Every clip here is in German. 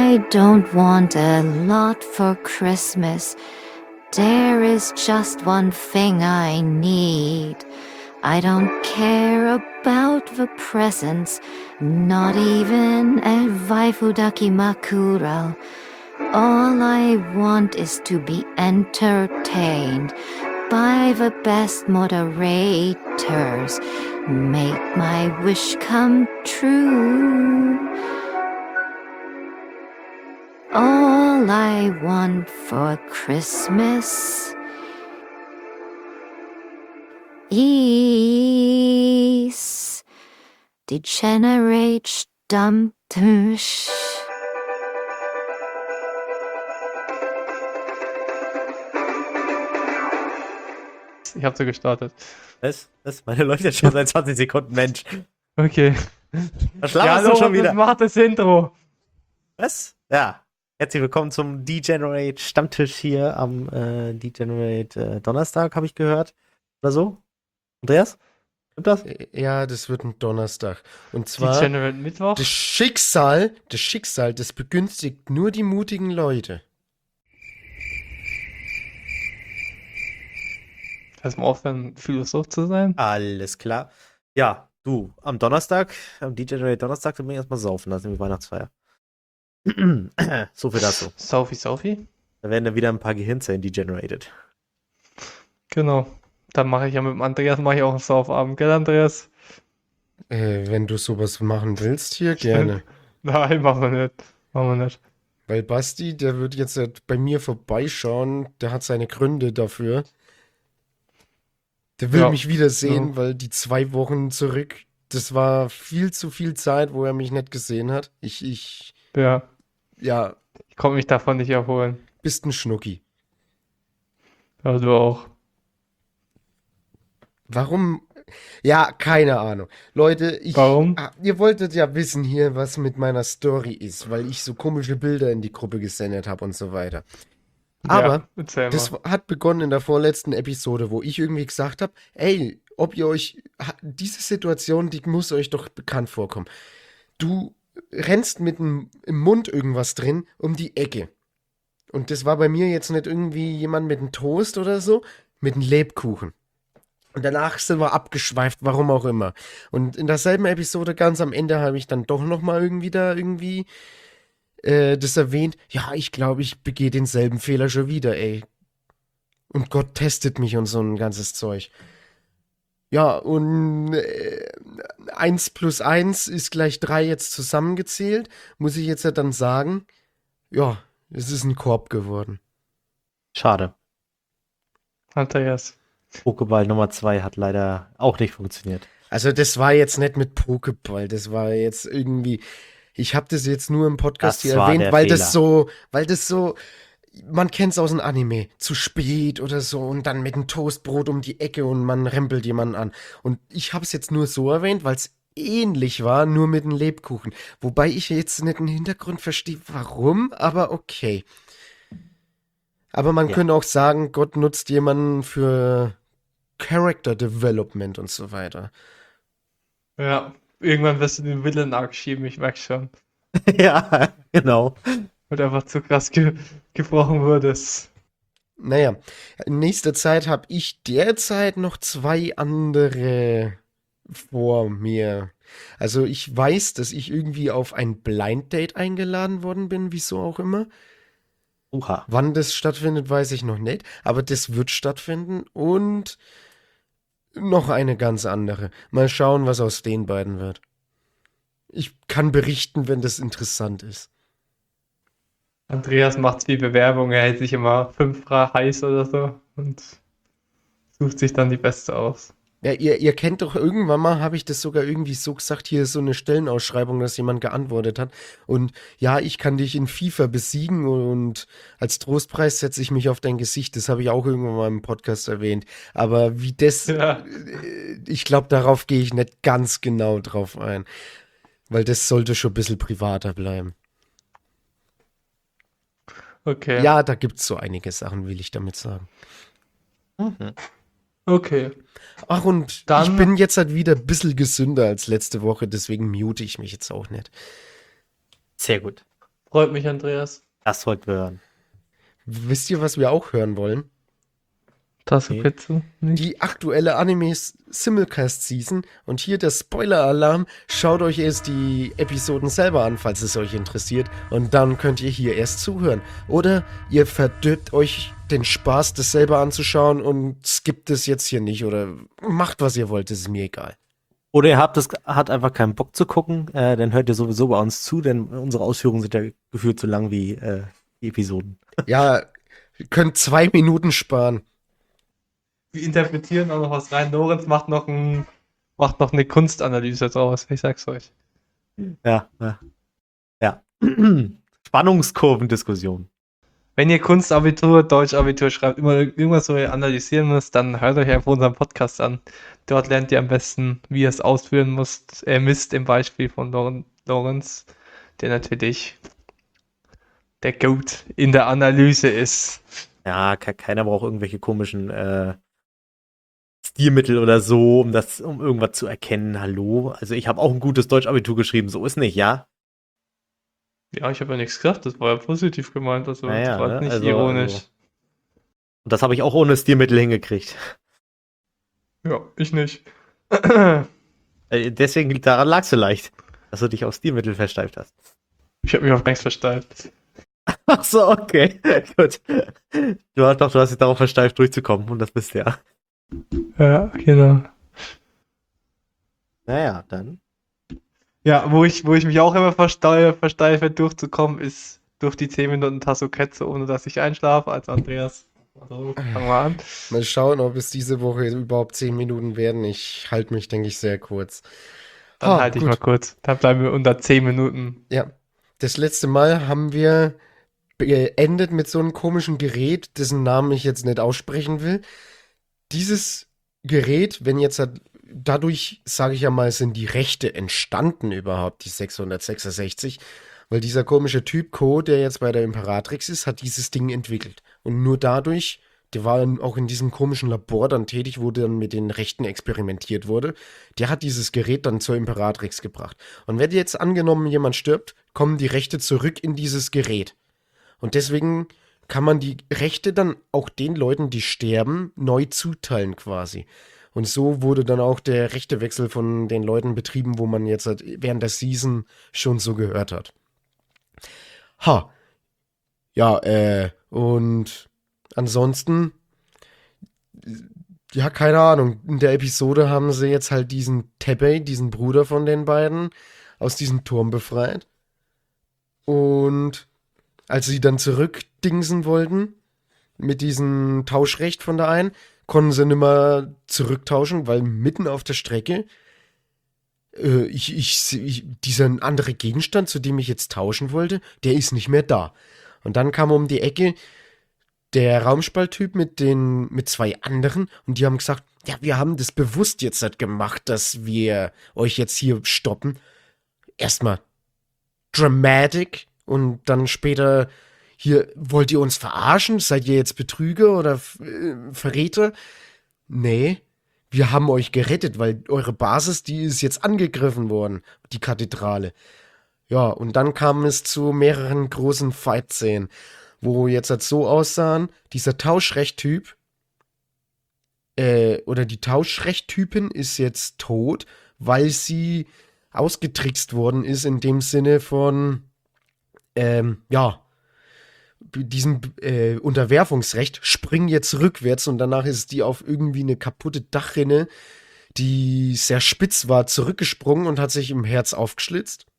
I don't want a lot for Christmas. There is just one thing I need. I don't care about the presents, not even a Waifudaki Makura. All I want is to be entertained by the best moderators. Make my wish come true. All I want for Christmas is Degenerate Stammtisch. Ich hab so gestartet. Was? Meine läuft schon seit 20 Sekunden, Mensch. Okay. Was laberst du schon wieder? Macht das Intro. Was? Ja. Herzlich willkommen zum Degenerate Stammtisch hier am Degenerate Donnerstag, habe ich gehört. Oder so? Andreas? Stimmt das? Ja, das wird ein Donnerstag. Und zwar Degenerate Mittwoch. das Schicksal, das begünstigt nur die mutigen Leute. Lass mal aufhören, Philosoph zu sein. Alles klar. Ja, du, am Donnerstag, am Degenerate Donnerstag, dann bin ich erstmal saufen, das ist nämlich Weihnachtsfeier. So viel dazu. Sophie. Da werden dann wieder ein paar Gehirnzellen degenerated. Genau. Dann mache ich ja mit dem Andreas auch einen Saufabend, gell, Andreas? Wenn du sowas machen willst, hier gerne. Nein, machen wir nicht. Weil Basti, der wird jetzt bei mir vorbeischauen, der hat seine Gründe dafür. Der will Ja. mich wiedersehen, Ja. weil die 2 Wochen zurück, das war viel zu viel Zeit, wo er mich nicht gesehen hat. Ja, Ja, ich konnte mich davon nicht erholen. bist ein Schnucki. Ja, du auch. Warum? Ja, keine Ahnung. Leute, Warum? ihr wolltet ja wissen hier, was mit meiner Story ist, weil ich so komische Bilder in die Gruppe gesendet habe und so weiter. Aber Ja, erzähl das mal. hat begonnen in der vorletzten Episode, wo ich irgendwie gesagt habe, ey, ob ihr euch, diese Situation, die muss euch doch bekannt vorkommen. Du rennst mit im Mund irgendwas drin um die Ecke. Und das war bei mir jetzt nicht irgendwie jemand mit einem Toast oder so, mit einem Lebkuchen. Und danach sind wir abgeschweift, warum auch immer. Und in derselben Episode ganz am Ende habe ich dann doch nochmal irgendwie das erwähnt. Ja, ich glaube, ich begehe denselben Fehler schon wieder, ey. Und Gott testet mich und so ein ganzes Zeug. Ja, und 1 plus 1 ist gleich 3 jetzt zusammengezählt. Muss ich jetzt ja dann sagen, ja, es ist ein Korb geworden. Schade. Andreas. Pokéball Nummer 2 hat leider auch nicht funktioniert. Also das war jetzt nicht mit Pokéball, das war jetzt irgendwie, ich habe das jetzt nur im Podcast Das hier war erwähnt, der weil Fehler. das so, man kennt es aus dem Anime, zu spät oder so und dann mit einem Toastbrot um die Ecke und man rempelt jemanden an. Und ich habe es jetzt nur so erwähnt, weil es ähnlich war, nur mit einem Lebkuchen. Wobei ich jetzt nicht den Hintergrund verstehe, warum, aber okay. Aber man Ja. könnte auch sagen, Gott nutzt jemanden für Character Development und so weiter. Ja, irgendwann wirst du den Villain-Arc schieben, ich merke schon. Ja, genau. Weil du einfach zu krass gebrochen wurdest. Naja, in nächster Zeit habe ich derzeit noch 2 andere vor mir. Also ich weiß, dass ich irgendwie auf ein Blind Date eingeladen worden bin, wieso auch immer. Uha. Wann das stattfindet, weiß ich noch nicht, aber das wird stattfinden und noch eine ganz andere. Mal schauen, was aus den beiden wird. Ich kann berichten, wenn das interessant ist. Andreas macht viel Bewerbung, er hält sich immer 5 heiß oder so und sucht sich dann die beste aus. Ja, ihr kennt doch, irgendwann mal habe ich das sogar irgendwie so gesagt, hier ist so eine Stellenausschreibung, dass jemand geantwortet hat. Und ja, ich kann dich in FIFA besiegen und als Trostpreis setze ich mich auf dein Gesicht. Das habe ich auch irgendwann mal im Podcast erwähnt. Aber wie das, Ja. ich glaube, darauf gehe ich nicht ganz genau drauf ein. Weil das sollte schon ein bisschen privater bleiben. Okay. Ja, da gibt es so einige Sachen, will ich damit sagen. Mhm. Okay. Ach, und Dann- ich bin jetzt halt wieder ein bisschen gesünder als letzte Woche, deswegen mute ich mich jetzt auch nicht. Sehr gut. Freut mich, Andreas. Das wollten wir hören. Wisst ihr, was wir auch hören wollen? Tasse Nee. Pizza. Nicht? Die aktuelle Animes Simulcast Season. Und hier der Spoiler-Alarm. Schaut euch erst die Episoden selber an, falls es euch interessiert. Und dann könnt ihr hier erst zuhören. Oder ihr verdirbt euch den Spaß, das selber anzuschauen und skippt es jetzt hier nicht. Oder macht, was ihr wollt, das ist mir egal. Oder ihr hat einfach keinen Bock zu gucken, dann hört ihr sowieso bei uns zu, denn unsere Ausführungen sind ja gefühlt so lang wie die Episoden. Ja, ihr könnt 2 Minuten sparen. Wir interpretieren auch noch was rein. Lorenz macht noch eine Kunstanalyse draus. Ich sag's euch. Ja. Spannungskurvendiskussion. Wenn ihr Kunstabitur, Deutschabitur schreibt, immer irgendwas, wo ihr analysieren müsst, dann hört euch einfach unseren Podcast an. Dort lernt ihr am besten, wie ihr es ausführen müsst im Beispiel von Lorenz, der natürlich der Goat in der Analyse ist. Ja, keiner braucht irgendwelche komischen Stilmittel oder so, um irgendwas zu erkennen. Hallo? Also ich habe auch ein gutes Deutschabitur geschrieben, so ist nicht, ja? Ja, ich habe ja nichts gesagt, das war ja positiv gemeint, also Naja, das war ne? nicht Also- ironisch. Und das habe ich auch ohne Stilmittel hingekriegt. Ja, ich nicht. Deswegen daran lag's vielleicht, dass du dich auf Stilmittel versteift hast. Ich habe mich auf nichts versteift. Ach so, okay. Gut. Du hast dich darauf versteift, durchzukommen und das bist du ja. Ja, genau. Naja, dann. Ja, wo ich mich auch immer versteife, durchzukommen, ist durch die 10 Minuten Tasso Ketze, ohne dass ich einschlafe, als Andreas. Also, fangen wir an. Mal schauen, ob es diese Woche überhaupt 10 Minuten werden. Ich halte mich, denke ich, sehr kurz. Dann Ah, halte ich gut. mal kurz. Dann bleiben wir unter 10 Minuten. Ja, das letzte Mal haben wir beendet mit so einem komischen Gerät, dessen Namen ich jetzt nicht aussprechen will. Dieses Gerät, wenn jetzt dadurch, sage ich ja mal, sind die Rechte entstanden überhaupt, die 666, weil dieser komische Typ Co., der jetzt bei der Imperatrix ist, hat dieses Ding entwickelt. Und nur dadurch, der war dann auch in diesem komischen Labor dann tätig, wo dann mit den Rechten experimentiert wurde, der hat dieses Gerät dann zur Imperatrix gebracht. Und wenn jetzt angenommen jemand stirbt, kommen die Rechte zurück in dieses Gerät. Und deswegen kann man die Rechte dann auch den Leuten, die sterben, neu zuteilen quasi. Und so wurde dann auch der Rechtewechsel von den Leuten betrieben, wo man jetzt halt während der Season schon so gehört hat. Ha. Ja, und ansonsten, ja, keine Ahnung. In der Episode haben sie jetzt halt diesen Teppei, diesen Bruder von den beiden, aus diesem Turm befreit. Und als sie dann zurückdingsen wollten, mit diesem Tauschrecht von der einen, konnten sie nicht mehr zurücktauschen, weil mitten auf der Strecke dieser andere Gegenstand, zu dem ich jetzt tauschen wollte, der ist nicht mehr da. Und dann kam um die Ecke der Raumspalttyp mit 2 anderen und die haben gesagt, ja, wir haben das bewusst jetzt halt gemacht, dass wir euch jetzt hier stoppen. Erstmal dramatic und dann später hier, wollt ihr uns verarschen? Seid ihr jetzt Betrüger oder Verräter? Nee, wir haben euch gerettet, weil eure Basis, die ist jetzt angegriffen worden, die Kathedrale. Ja, und dann kam es zu mehreren großen Fight-Szenen, wo jetzt halt so aussahen, dieser Tauschrecht-Typ oder die Tauschrecht-Typin ist jetzt tot, weil sie ausgetrickst worden ist in dem Sinne von, ja, diesem Unterwerfungsrecht, spring jetzt rückwärts und danach ist die auf irgendwie eine kaputte Dachrinne, die sehr spitz war, zurückgesprungen und hat sich im Herz aufgeschlitzt.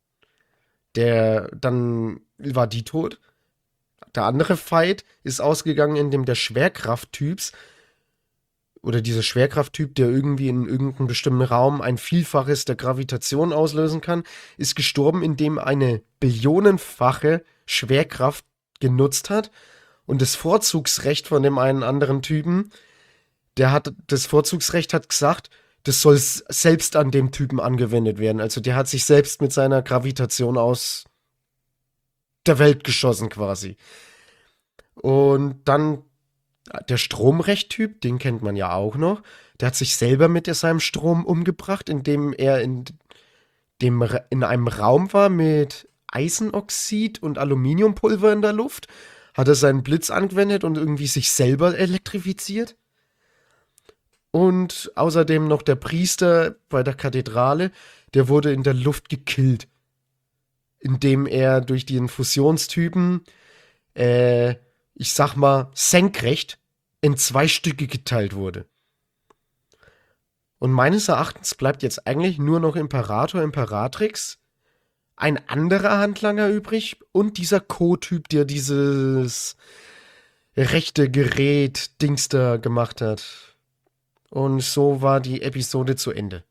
Dann war die tot. Der andere Fight ist ausgegangen, indem der Schwerkrafttyps oder dieser Schwerkrafttyp, der irgendwie in irgendeinem bestimmten Raum ein Vielfaches der Gravitation auslösen kann, ist gestorben, indem eine billionenfache Schwerkraft genutzt hat und das Vorzugsrecht von dem einen anderen Typen, das Vorzugsrecht hat gesagt, das soll selbst an dem Typen angewendet werden. Also der hat sich selbst mit seiner Gravitation aus der Welt geschossen quasi. Und dann der Stromrecht-Typ, den kennt man ja auch noch, der hat sich selber mit seinem Strom umgebracht, indem er in einem Raum war mit Eisenoxid und Aluminiumpulver in der Luft, hat er seinen Blitz angewendet und irgendwie sich selber elektrifiziert. Und außerdem noch der Priester bei der Kathedrale, der wurde in der Luft gekillt, indem er durch den Fusionstypen, ich sag mal, senkrecht in 2 Stücke geteilt wurde. Und meines Erachtens bleibt jetzt eigentlich nur noch Imperator, Imperatrix, ein anderer Handlanger übrig und dieser Co-Typ, der dieses rechte Gerät-Dings da gemacht hat. Und so war die Episode zu Ende.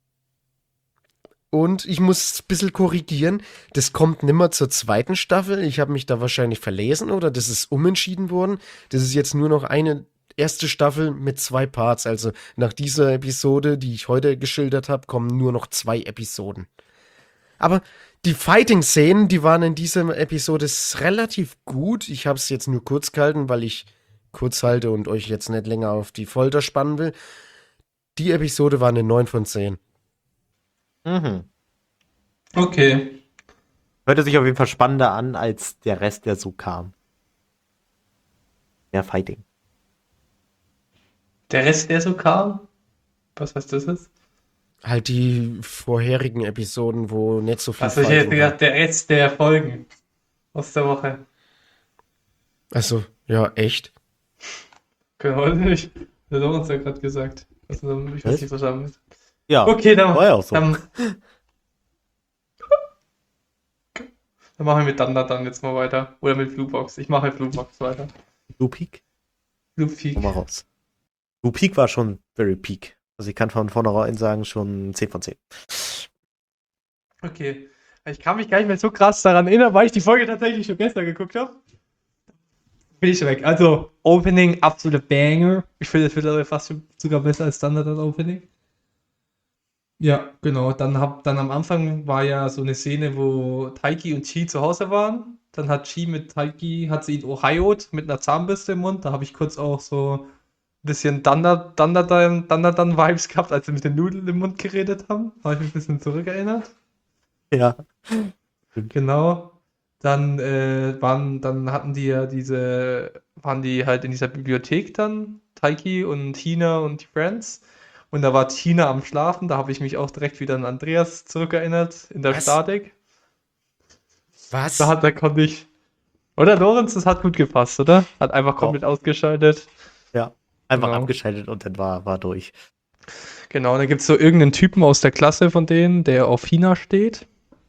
Und ich muss ein bisschen korrigieren, das kommt nimmer zur 2. Staffel. Ich habe mich da wahrscheinlich verlesen oder das ist umentschieden worden. Das ist jetzt nur noch eine erste Staffel mit 2 Parts. Also nach dieser Episode, die ich heute geschildert habe, kommen nur noch 2 Episoden. Aber die Fighting-Szenen, die waren in dieser Episode relativ gut. Ich habe es jetzt nur kurz gehalten, weil ich kurz halte und euch jetzt nicht länger auf die Folter spannen will. Die Episode war eine 9 von 10. Mhm. Okay. Hörte sich auf jeden Fall spannender an als der Rest, der so kam. Mehr Fighting. Der Rest, der so kam? Was heißt das jetzt? Halt die vorherigen Episoden, wo nicht so viel Also ich hätte Fighting gedacht, der Rest der Folgen aus der Woche. war. Achso, ja, echt? Können wir heute nicht. Der Lorenz hat gerade gesagt. Also, ich weiß Was? nicht, was er mit. Ja, Okay, dann, war ja auch so. dann machen wir mit Thunder dann jetzt mal weiter. Oder mit Bluebox. Ich mache mit Bluebox weiter. Blue Peak? Blue Peak. Komm mal raus. Blue Peak war schon very peak. Also ich kann von vornherein sagen, schon 10 von 10. Okay. Ich kann mich gar nicht mehr so krass daran erinnern, weil ich die Folge tatsächlich schon gestern geguckt habe. Bin ich weg. Also, Opening, absolute Banger. Ich finde, das wird fast sogar besser als Standard Opening. Ja, genau. Dann am Anfang war ja so eine Szene, wo Taiki und Chi zu Hause waren. Dann hat Chi mit Taiki, hat sie ihn ohioed mit einer Zahnbürste im Mund. Da habe ich kurz auch so ein bisschen Dandadan-Vibes gehabt, als sie mit den Nudeln im Mund geredet haben. Habe ich mich ein bisschen zurückerinnert. Ja. Genau. Dann hatten die ja waren die halt in dieser Bibliothek dann, Taiki und Hina und die Friends. Und da war Hina am Schlafen, da habe ich mich auch direkt wieder an Andreas zurückerinnert, in der Was? Statik. Was? Da konnte ich. Oder Lorenz, das hat gut gepasst, oder? Hat einfach komplett ausgeschaltet. Ja. Einfach Genau. abgeschaltet und dann war durch. Genau, dann gibt es so irgendeinen Typen aus der Klasse von denen, der auf Hina steht.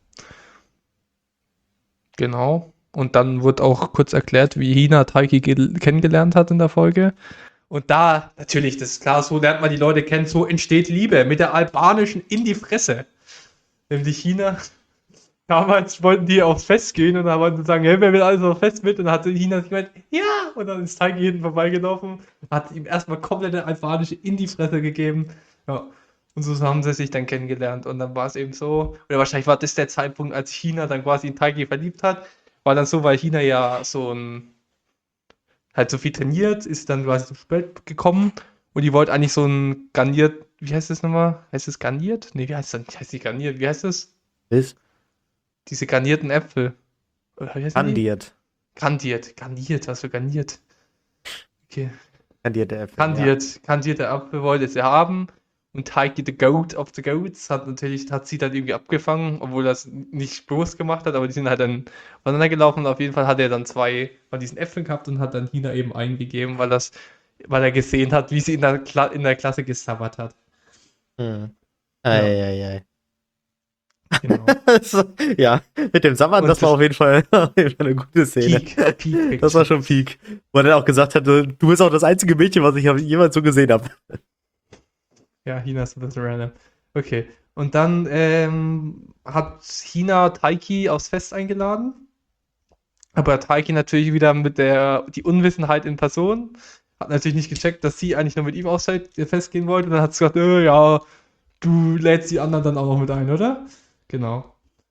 Genau. Und dann wird auch kurz erklärt, wie Hina Taiki kennengelernt hat in der Folge. Und da, natürlich, das ist klar, so lernt man die Leute kennen, so entsteht Liebe mit der albanischen in die Fresse. Nämlich Hina, damals wollten die aufs Fest gehen und dann wollten sie sagen, hey, wer will also aufs Fest mit? Und dann hat Hina gemeint, ja! Und dann ist Taiki hinten vorbeigelaufen und hat ihm erstmal komplette albanische in die Fresse gegeben. Ja. Und so haben sie sich dann kennengelernt. Und dann war es eben so, oder wahrscheinlich war das der Zeitpunkt, als China dann quasi in Taiki verliebt hat. War dann so, weil China ja halt so viel trainiert, ist dann quasi zu spät gekommen. Und die wollte eigentlich so ein garniert, wie heißt das nochmal? Heißt es garniert? Nee, wie heißt das? Heißt die garniert? Wie heißt das? Ist Diese garnierten Äpfel. Oder wie heißen die? Garniert, was für garniert? Okay. Kandierte Äpfel. Kandierte Apfel wollte sie haben. Und Taiki, the Goat of the Goats, hat sie dann irgendwie abgefangen, obwohl er es nicht bewusst gemacht hat, aber die sind halt dann voneinander gelaufen und auf jeden Fall hat er dann 2 von diesen Äpfeln gehabt und hat dann Hina eben eingegeben, weil er gesehen hat, wie sie in der Klasse gesabbert hat. Ja. Ei. Genau. Ja, mit dem Sammern, Und das war auf jeden Fall eine gute Szene. Peak. Das war schon Peak. Wo er dann auch gesagt hat, du bist auch das einzige Mädchen, was ich jemals so gesehen habe. Ja, Hina ist ein bisschen random. Okay. Und dann hat Hina Taiki aufs Fest eingeladen. Aber Taiki natürlich wieder mit die Unwissenheit in Person. Hat natürlich nicht gecheckt, dass sie eigentlich nur mit ihm aufs Fest gehen wollte. Und dann hat sie gesagt, ja, du lädst die anderen dann auch noch mit ein, oder? Genau.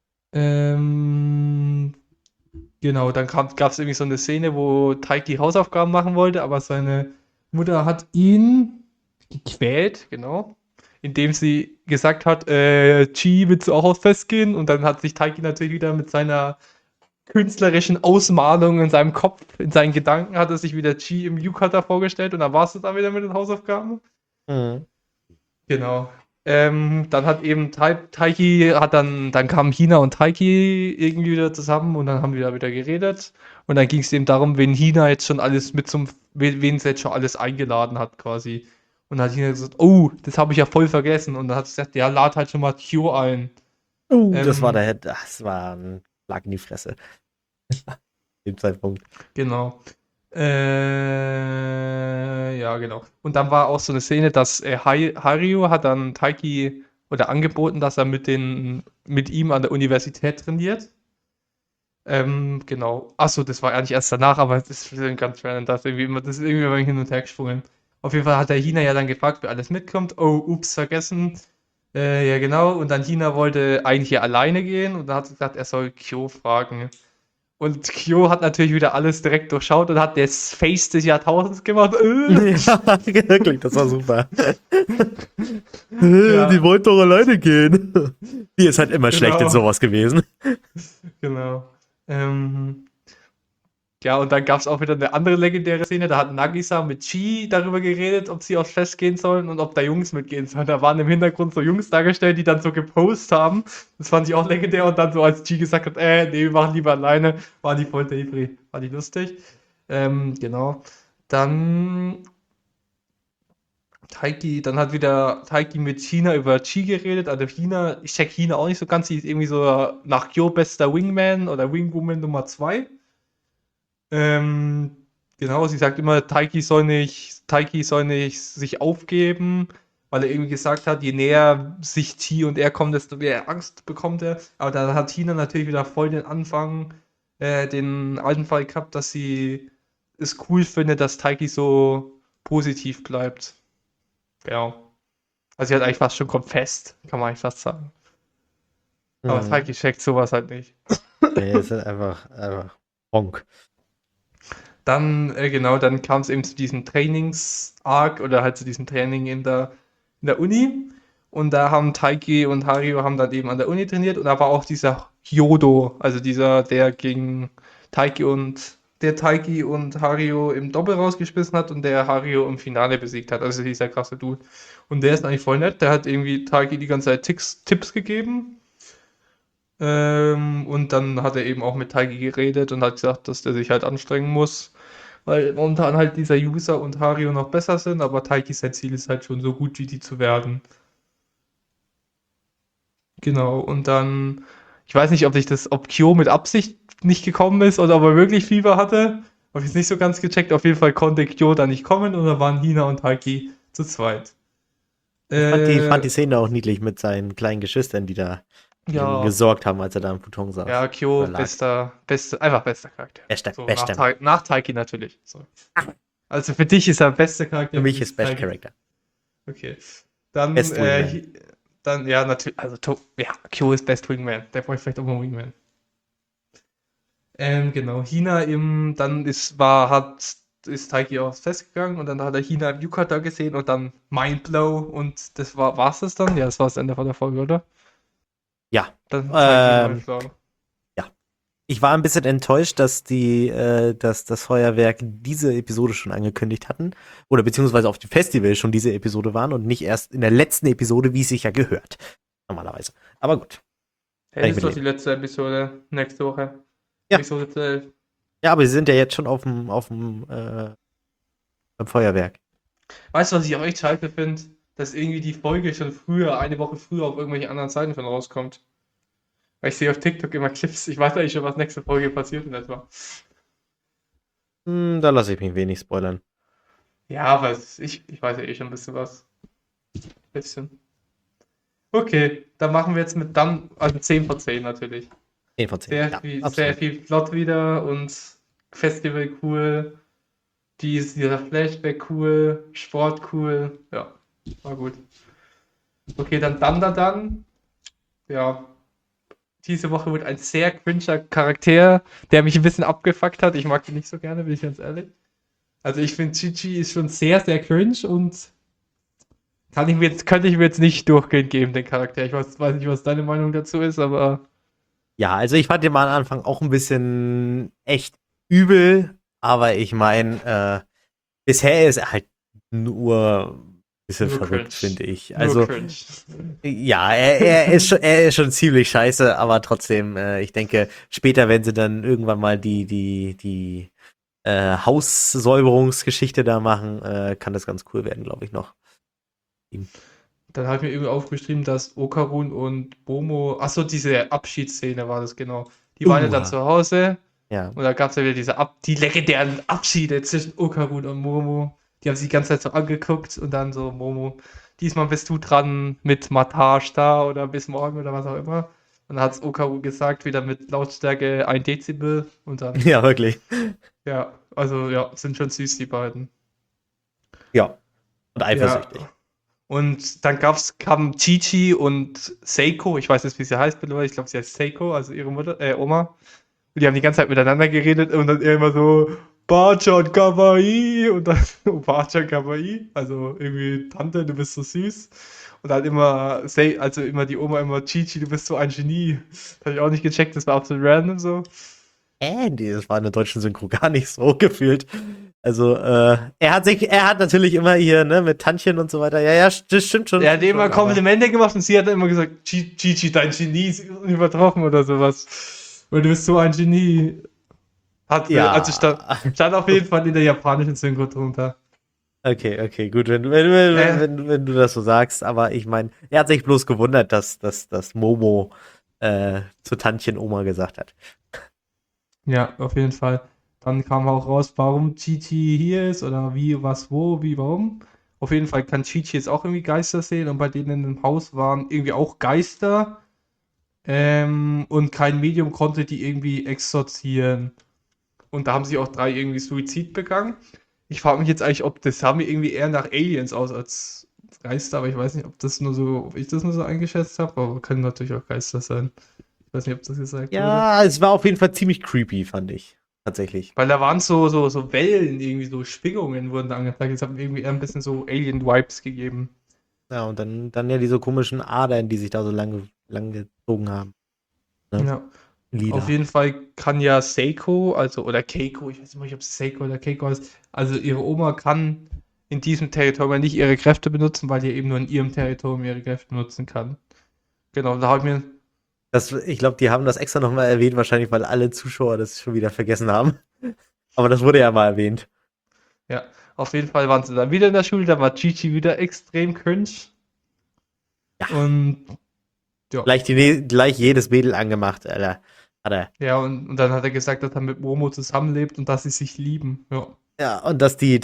Genau, dann gab es irgendwie so eine Szene, wo Taiki Hausaufgaben machen wollte, aber seine Mutter hat ihn gequält, genau, indem sie gesagt hat, Chi, willst du auch aufs Fest gehen? Und dann hat sich Taiki natürlich wieder mit seiner künstlerischen Ausmalung in seinem Kopf, in seinen Gedanken, hat er sich wieder Chi im Yukata vorgestellt und dann war es dann wieder mit den Hausaufgaben. Mhm. Genau. Dann hat eben Taiki, dann kamen Hina und Taiki irgendwie wieder zusammen und dann haben wir da wieder geredet. Und dann ging es eben darum, wen Hina jetzt schon alles wen sie jetzt schon alles eingeladen hat, quasi. Und dann hat Hina gesagt, oh, das habe ich ja voll vergessen. Und dann hat sie gesagt, ja, lad halt schon mal Kyo ein. Das war ein Schlag in die Fresse. Dem Zeitpunkt. Genau. Ja, genau. Und dann war auch so eine Szene, dass Hario hat dann Taiki oder angeboten, dass er mit ihm an der Universität trainiert. Genau. Achso, das war eigentlich erst danach, aber das ist ganz random, das ist irgendwie immer hin und her gesprungen. Auf jeden Fall hat der Hina ja dann gefragt, wer alles mitkommt. Oh, ups, vergessen. Ja, genau. Und dann Hina wollte eigentlich ja alleine gehen und dann hat sie gesagt, er soll Kyo fragen. Und Kyo hat natürlich wieder alles direkt durchschaut und hat das Face des Jahrtausends gemacht. Ja, wirklich, das war super. Ja. Die wollten doch alleine gehen. Die ist halt immer schlecht in Genau. sowas gewesen. Genau. Ja, und dann gab es auch wieder eine andere legendäre Szene. Da hat Nagisa mit Chi darüber geredet, ob sie aufs Fest gehen sollen und ob da Jungs mitgehen sollen. Da waren im Hintergrund so Jungs dargestellt, die dann so gepostet haben. Das fand ich auch legendär. Und dann so, als Chi gesagt hat, nee, wir machen lieber alleine, war die voll debris. War die lustig. Genau. Dann dann hat wieder Taiki mit China über Chi geredet. Also China, ich check China auch nicht so ganz. Sie ist irgendwie so nach Kyo bester Wingman oder Wingwoman Nummer 2. Genau, sie sagt immer, Taiki soll nicht sich aufgeben, weil er irgendwie gesagt hat, je näher sich Chi und er kommen, desto mehr Angst bekommt er. Aber da hat Tina natürlich wieder voll den den alten Fall gehabt, dass sie es cool findet, dass Taiki so positiv bleibt. Genau. Also sie hat eigentlich fast schon confessed, kann man eigentlich fast sagen. Aber Taiki checkt sowas halt nicht. Nee, ist halt einfach Honk. Dann, genau, dann kam es eben zu diesem Trainings-Arc oder halt zu diesem Training in der Uni. Und da haben Taiki und Hario haben dann eben an der Uni trainiert und da war auch dieser Hyodo, also der gegen Taiki und Hario im Doppel rausgeschmissen hat und der Hario im Finale besiegt hat. Also dieser krasse Dude. Und der ist eigentlich voll nett. Der hat irgendwie Taiki die ganze Zeit Tipps gegeben. Und dann hat er eben auch mit Taiki geredet und hat gesagt, dass der sich halt anstrengen muss, weil momentan halt dieser User und Hario noch besser sind, aber Taiki sein Ziel ist halt schon so gut wie die zu werden. Genau, und dann, ich weiß nicht, ob Kyo mit Absicht nicht gekommen ist oder ob er wirklich Fieber hatte. Habe ich es nicht so ganz gecheckt. Auf jeden Fall konnte Kyo da nicht kommen und da waren Hina und Taiki zu zweit. Ich fand die Szene auch niedlich mit seinen kleinen Geschwistern, die da Ja, gesorgt haben, als er da im Futon saß. ja, Kyo, Oder lag. einfach bester Charakter. Bester, So, bester. nach Taiki natürlich. So. Also für dich ist er bester Charakter. Für mich ist Best Taiki. Character. Okay. Dann, Best Wingman. dann, ja, natürlich, also, ja, Kyo ist Best Wingman. Der braucht vielleicht auch mal Wingman. Genau, dann ist Taiki aufs Fest gegangen und dann hat er Hina im Yukata gesehen und dann Mindblow und war's das dann? Ja, das war das Ende von der Folge, oder? Ja. Dann Taiki Mindblow. Ich war ein bisschen enttäuscht, dass das Feuerwerk diese Episode schon angekündigt hatten. Oder beziehungsweise auf dem Festival schon diese Episode waren und nicht erst in der letzten Episode, wie es sich ja gehört. Normalerweise. Aber gut. Hey, das ist doch die letzte Episode nächste Woche. Ja. Episode 12. Ja, aber sie sind ja jetzt schon beim Feuerwerk. Weißt du, was ich auch echt scheiße finde? Dass irgendwie die Folge schon eine Woche früher auf irgendwelchen anderen Seiten von rauskommt. Weil ich sehe auf TikTok immer Clips. Ich weiß eigentlich schon, was nächste Folge passiert in etwa. Da lasse ich mich wenig spoilern. Ja, aber ich weiß ja eh schon ein bisschen was. Bisschen. Okay, dann machen wir jetzt also 10 von 10 natürlich. 10 von 10. Sehr absolut. viel Plot wieder und Festival cool. Dieser Flashback cool, Sport cool. Ja, war gut. Okay, dann. Ja, diese Woche wird ein sehr cringer Charakter, der mich ein bisschen abgefuckt hat. Ich mag ihn nicht so gerne, bin ich ganz ehrlich. Also ich finde, Chi-Chi ist schon sehr, sehr cringe und könnte ich mir jetzt nicht durchgehend geben, den Charakter. Ich weiß nicht, was deine Meinung dazu ist, aber Ja, also ich fand den mal am Anfang auch ein bisschen echt übel, aber ich meine, bisher ist er halt nur ein bisschen nur verrückt, cringe. finde ich. Nur Also, cringe. ja, er ist schon ziemlich scheiße, aber trotzdem, ich denke, später, wenn sie dann irgendwann mal die Haussäuberungsgeschichte da machen, kann das ganz cool werden, glaube ich noch. Dann habe ich mir irgendwie aufgeschrieben, dass Okarun und Momo, achso, diese Abschiedsszene war das genau. Die waren ja dann zu Hause Ja. und da gab es ja wieder die legendären Abschiede zwischen Okarun und Momo. Die haben sich die ganze Zeit so angeguckt und dann so, Momo, diesmal bist du dran mit Matage da oder bis morgen oder was auch immer. Und dann hat Okarun gesagt, wieder mit Lautstärke 1 Dezibel und dann, Ja, wirklich. ja, also ja, sind schon süß, die beiden. Ja. Und Ja. eifersüchtig. Und dann kamen Chi-Chi und Seiko, ich weiß nicht, wie sie heißt mittlerweile, ich glaube, sie heißt Seiko, also ihre Mutter, Oma. Und die haben die ganze Zeit miteinander geredet und dann immer so, Bachan Kawaii und dann Bachan Kawaii, also irgendwie Tante, du bist so süß. Und dann immer die Oma immer, Chi-Chi, du bist so ein Genie. Das habe ich auch nicht gecheckt, das war absolut random so. Nee, das war in der deutschen Synchro gar nicht so gefühlt. Also, er hat natürlich immer hier, ne, mit Tantchen und so weiter. Ja, das stimmt schon. Er hat stimmt immer schon, aber- Komplimente gemacht und sie hat dann immer gesagt, Chi-Chi, dein Genie ist übertroffen oder sowas. Weil du bist so ein Genie. Ja. Also stand auf jeden Fall in der japanischen Synchro drunter. Okay, gut, wenn du das so sagst, aber ich meine, er hat sich bloß gewundert, dass Momo zu Tantchen Oma gesagt hat. Ja, auf jeden Fall. Dann kam auch raus, warum Chi-Chi hier ist oder wie, was, wo, wie, warum. Auf jeden Fall kann Chi-Chi jetzt auch irgendwie Geister sehen und bei denen im Haus waren irgendwie auch Geister. Und kein Medium konnte die irgendwie exorzieren. Und da haben sie auch 3 irgendwie Suizid begangen. Ich frage mich jetzt eigentlich, ob das sah mir irgendwie eher nach Aliens aus als Geister, aber ich weiß nicht, ob ich das nur so eingeschätzt habe, aber können natürlich auch Geister sein. Ich weiß nicht, ob das gesagt wurde. Ja, es war auf jeden Fall ziemlich creepy, fand ich. Tatsächlich. Weil da waren so Wellen, irgendwie so Schwingungen wurden da angezeigt. Das hat mir irgendwie eher ein bisschen so Alien-Vibes gegeben. Ja, und dann ja diese komischen Adern, die sich da so lang gezogen haben. Ne? Ja. Lila. Auf jeden Fall kann ja Seiko, oder Keiko, ich weiß nicht, ob es Seiko oder Keiko heißt, also ihre Oma kann in diesem Territorium nicht ihre Kräfte benutzen, weil die eben nur in ihrem Territorium ihre Kräfte nutzen kann. Genau, da habe ich mir Ich glaube, die haben das extra nochmal erwähnt, wahrscheinlich, weil alle Zuschauer das schon wieder vergessen haben. Aber das wurde ja mal erwähnt. Ja, auf jeden Fall waren sie dann wieder in der Schule, da war Chi-Chi wieder extrem cringe. Ja. Und ja. Gleich jedes Mädel angemacht, Alter. Hat er. Ja, und dann hat er gesagt, dass er mit Momo zusammenlebt und dass sie sich lieben. Ja. Ja, und dass die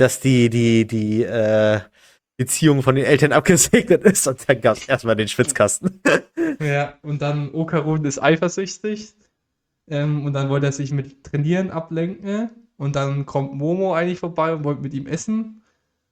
Beziehung von den Eltern abgesegnet ist und dann gab es erstmal den Schwitzkasten. Ja, und dann Okarun ist eifersüchtig. Und dann wollte er sich mit Trainieren ablenken. Und dann kommt Momo eigentlich vorbei und wollte mit ihm essen.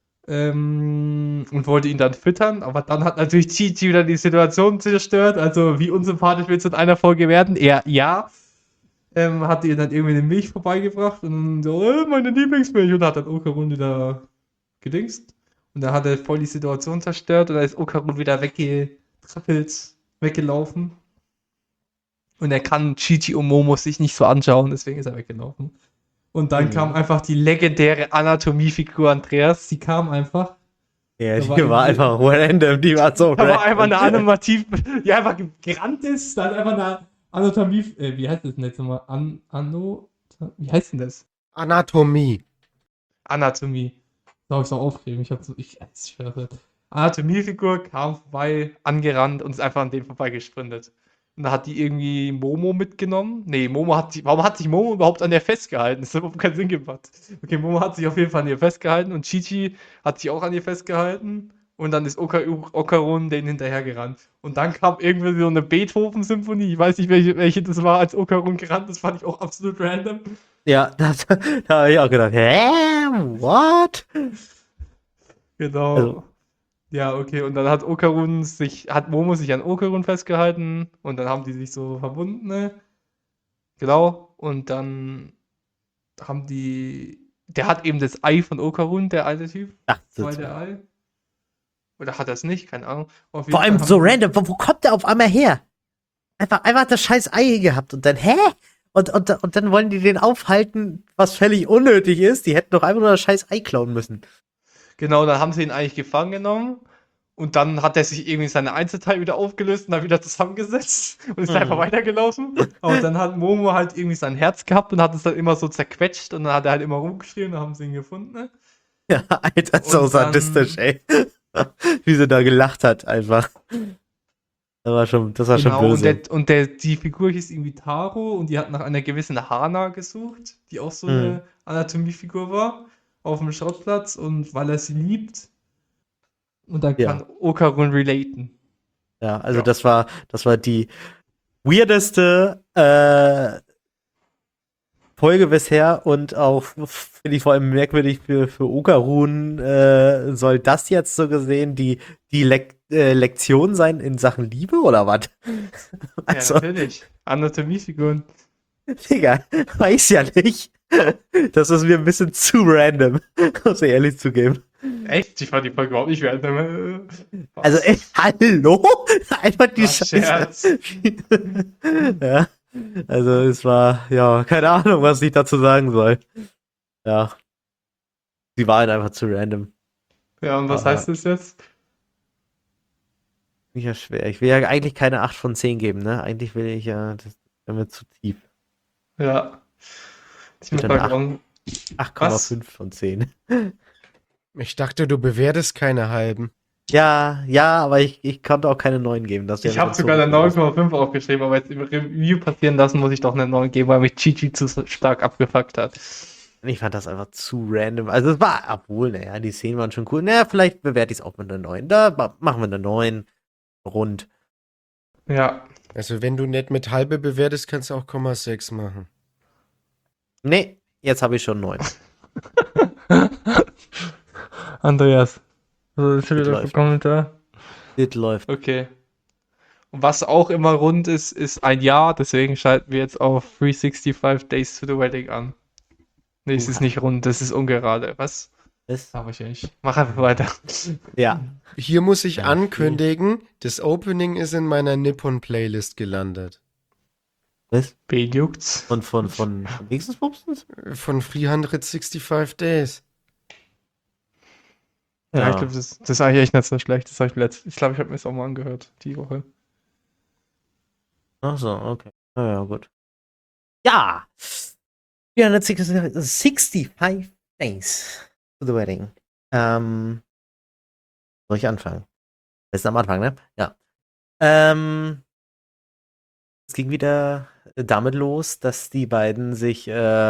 Und wollte ihn dann füttern. Aber dann hat natürlich Chi-Chi wieder die Situation zerstört. Also, wie unsympathisch willst du in einer Folge werden? Er, ja. Hat ihr dann irgendwie eine Milch vorbeigebracht. Und so, meine Lieblingsmilch. Und hat dann Okarun wieder gedingst. Und dann hat er voll die Situation zerstört. Und dann ist Okarun wieder weggelaufen. Und er kann Chi-Chi und Momo sich nicht so anschauen, deswegen ist er weggelaufen. Und dann kam einfach die legendäre Anatomiefigur Andreas. Sie kam einfach. Ja, Da die war war irgendwie- einfach random, die war so Da war random. einfach eine Animativ, die einfach gerannt ist. Dann einfach eine Anatomie. Wie heißt das denn jetzt nochmal? Wie heißt denn das? Anatomie. Anatomie. Da habe ich so aufgeregt. Ich schwöre. Anatomiefigur kam vorbei, angerannt und ist einfach an dem vorbeigesprintet. Und da hat die irgendwie Momo mitgenommen. Nee, warum hat sich Momo überhaupt an der festgehalten? Das hat überhaupt keinen Sinn gemacht. Okay, Momo hat sich auf jeden Fall an ihr festgehalten und Chi-Chi hat sich auch an ihr festgehalten. Und dann ist Okarun denen hinterhergerannt. Und dann kam irgendwie so eine Beethoven-Symphonie. Ich weiß nicht, welche das war, als Okarun gerannt. Das fand ich auch absolut random. Ja, da habe ich auch gedacht, what? Genau. Also- Ja, okay. Und dann hat Momo sich an Okarun festgehalten und dann haben die sich so verbunden. Ne? Genau. Und dann der hat eben das Ei von Okarun, der alte Typ. Ach, Zweite Ei. Oder hat er es nicht? Keine Ahnung. Auf jeden Vor allem Fall so haben- random. Wo kommt der auf einmal her? Einfach das scheiß Ei gehabt und dann, hä? Und dann wollen die den aufhalten, was völlig unnötig ist. Die hätten doch einfach nur das scheiß Ei klauen müssen. Genau, dann haben sie ihn eigentlich gefangen genommen. Und dann hat er sich irgendwie seine Einzelteile wieder aufgelöst und dann wieder zusammengesetzt und ist einfach weitergelaufen. Aber dann hat Momo halt irgendwie sein Herz gehabt und hat es dann immer so zerquetscht und dann hat er halt immer rumgeschrien und dann haben sie ihn gefunden. Ne? Ja, Alter, so Und dann- sadistisch, ey. Wie sie da gelacht hat, einfach. Das war schon Genau, böse. die Figur hieß irgendwie Taro und die hat nach einer gewissen Hana gesucht, die auch so Mhm. eine Anatomiefigur war, auf dem Schrottplatz und weil er sie liebt. Und dann Ja. kann Okarun relaten. Ja, also Ja. das war die weirdeste Folge bisher und auch finde ich vor allem merkwürdig für Okarun soll das jetzt so gesehen die Lektion sein in Sachen Liebe oder was? Also, Ja, natürlich. Anatomie-Figuren. Digga, weiß ja nicht. Das ist mir ein bisschen zu random, muss ich ehrlich zugeben. Echt? Ich fand die Folge überhaupt nicht random. Also, ey, hallo? Einfach die Ach, Scheiße. Scherz. Ja, also es war, ja, keine Ahnung, was ich dazu sagen soll. Ja, die war halt einfach zu random. Ja, und was Ah. heißt das jetzt? Nicht ja schwer. Ich will ja eigentlich keine 8 von 10 geben, ne? Eigentlich will ich ja, das wäre mir zu tief. Ja. Ich muss Bitte mal nach. schauen. 8,5 von 10. Ich dachte, du bewertest keine halben. Ja, aber ich konnte auch keine 9 geben. Das wäre Ich habe sogar eine 9,5 aufgeschrieben, aber jetzt im Review passieren lassen muss ich doch eine 9 geben, weil mich Chichi zu stark abgefuckt hat. Ich fand das einfach zu random. Also es war, obwohl, naja, die Szenen waren schon cool. Naja, vielleicht bewerte ich es auch mit einer 9. Da machen wir eine 9. Rund. Ja. Also wenn du nicht mit halbe bewertest, kannst du auch 0,6 machen. Nee, jetzt habe ich schon 9. Andreas. Was ist schon wieder für läuft. Kommentar? Das läuft. Okay. Und was auch immer rund ist, ist ein Jahr, deswegen schalten wir jetzt auf 365 Days to the Wedding an. Nee, es ist Oha. nicht rund, das ist ungerade. Was? Das, Aber ich nicht. Mach einfach weiter. ja. Hier muss ich Ja, ankündigen, das Opening ist in meiner Nippon-Playlist gelandet. Was? Wen juckt's? Von nächstes Pupsens? Von 365 Days. Ja, ich glaube, das ist eigentlich echt nicht so schlecht. Das hab ich glaube, ich habe mir das auch mal angehört, die Woche. Ach so, okay. Ja, gut. Ja! 365 Days to the Wedding. Soll ich anfangen? Ist am Anfang, ne? Ja. Es ging wieder damit los, dass die beiden sich,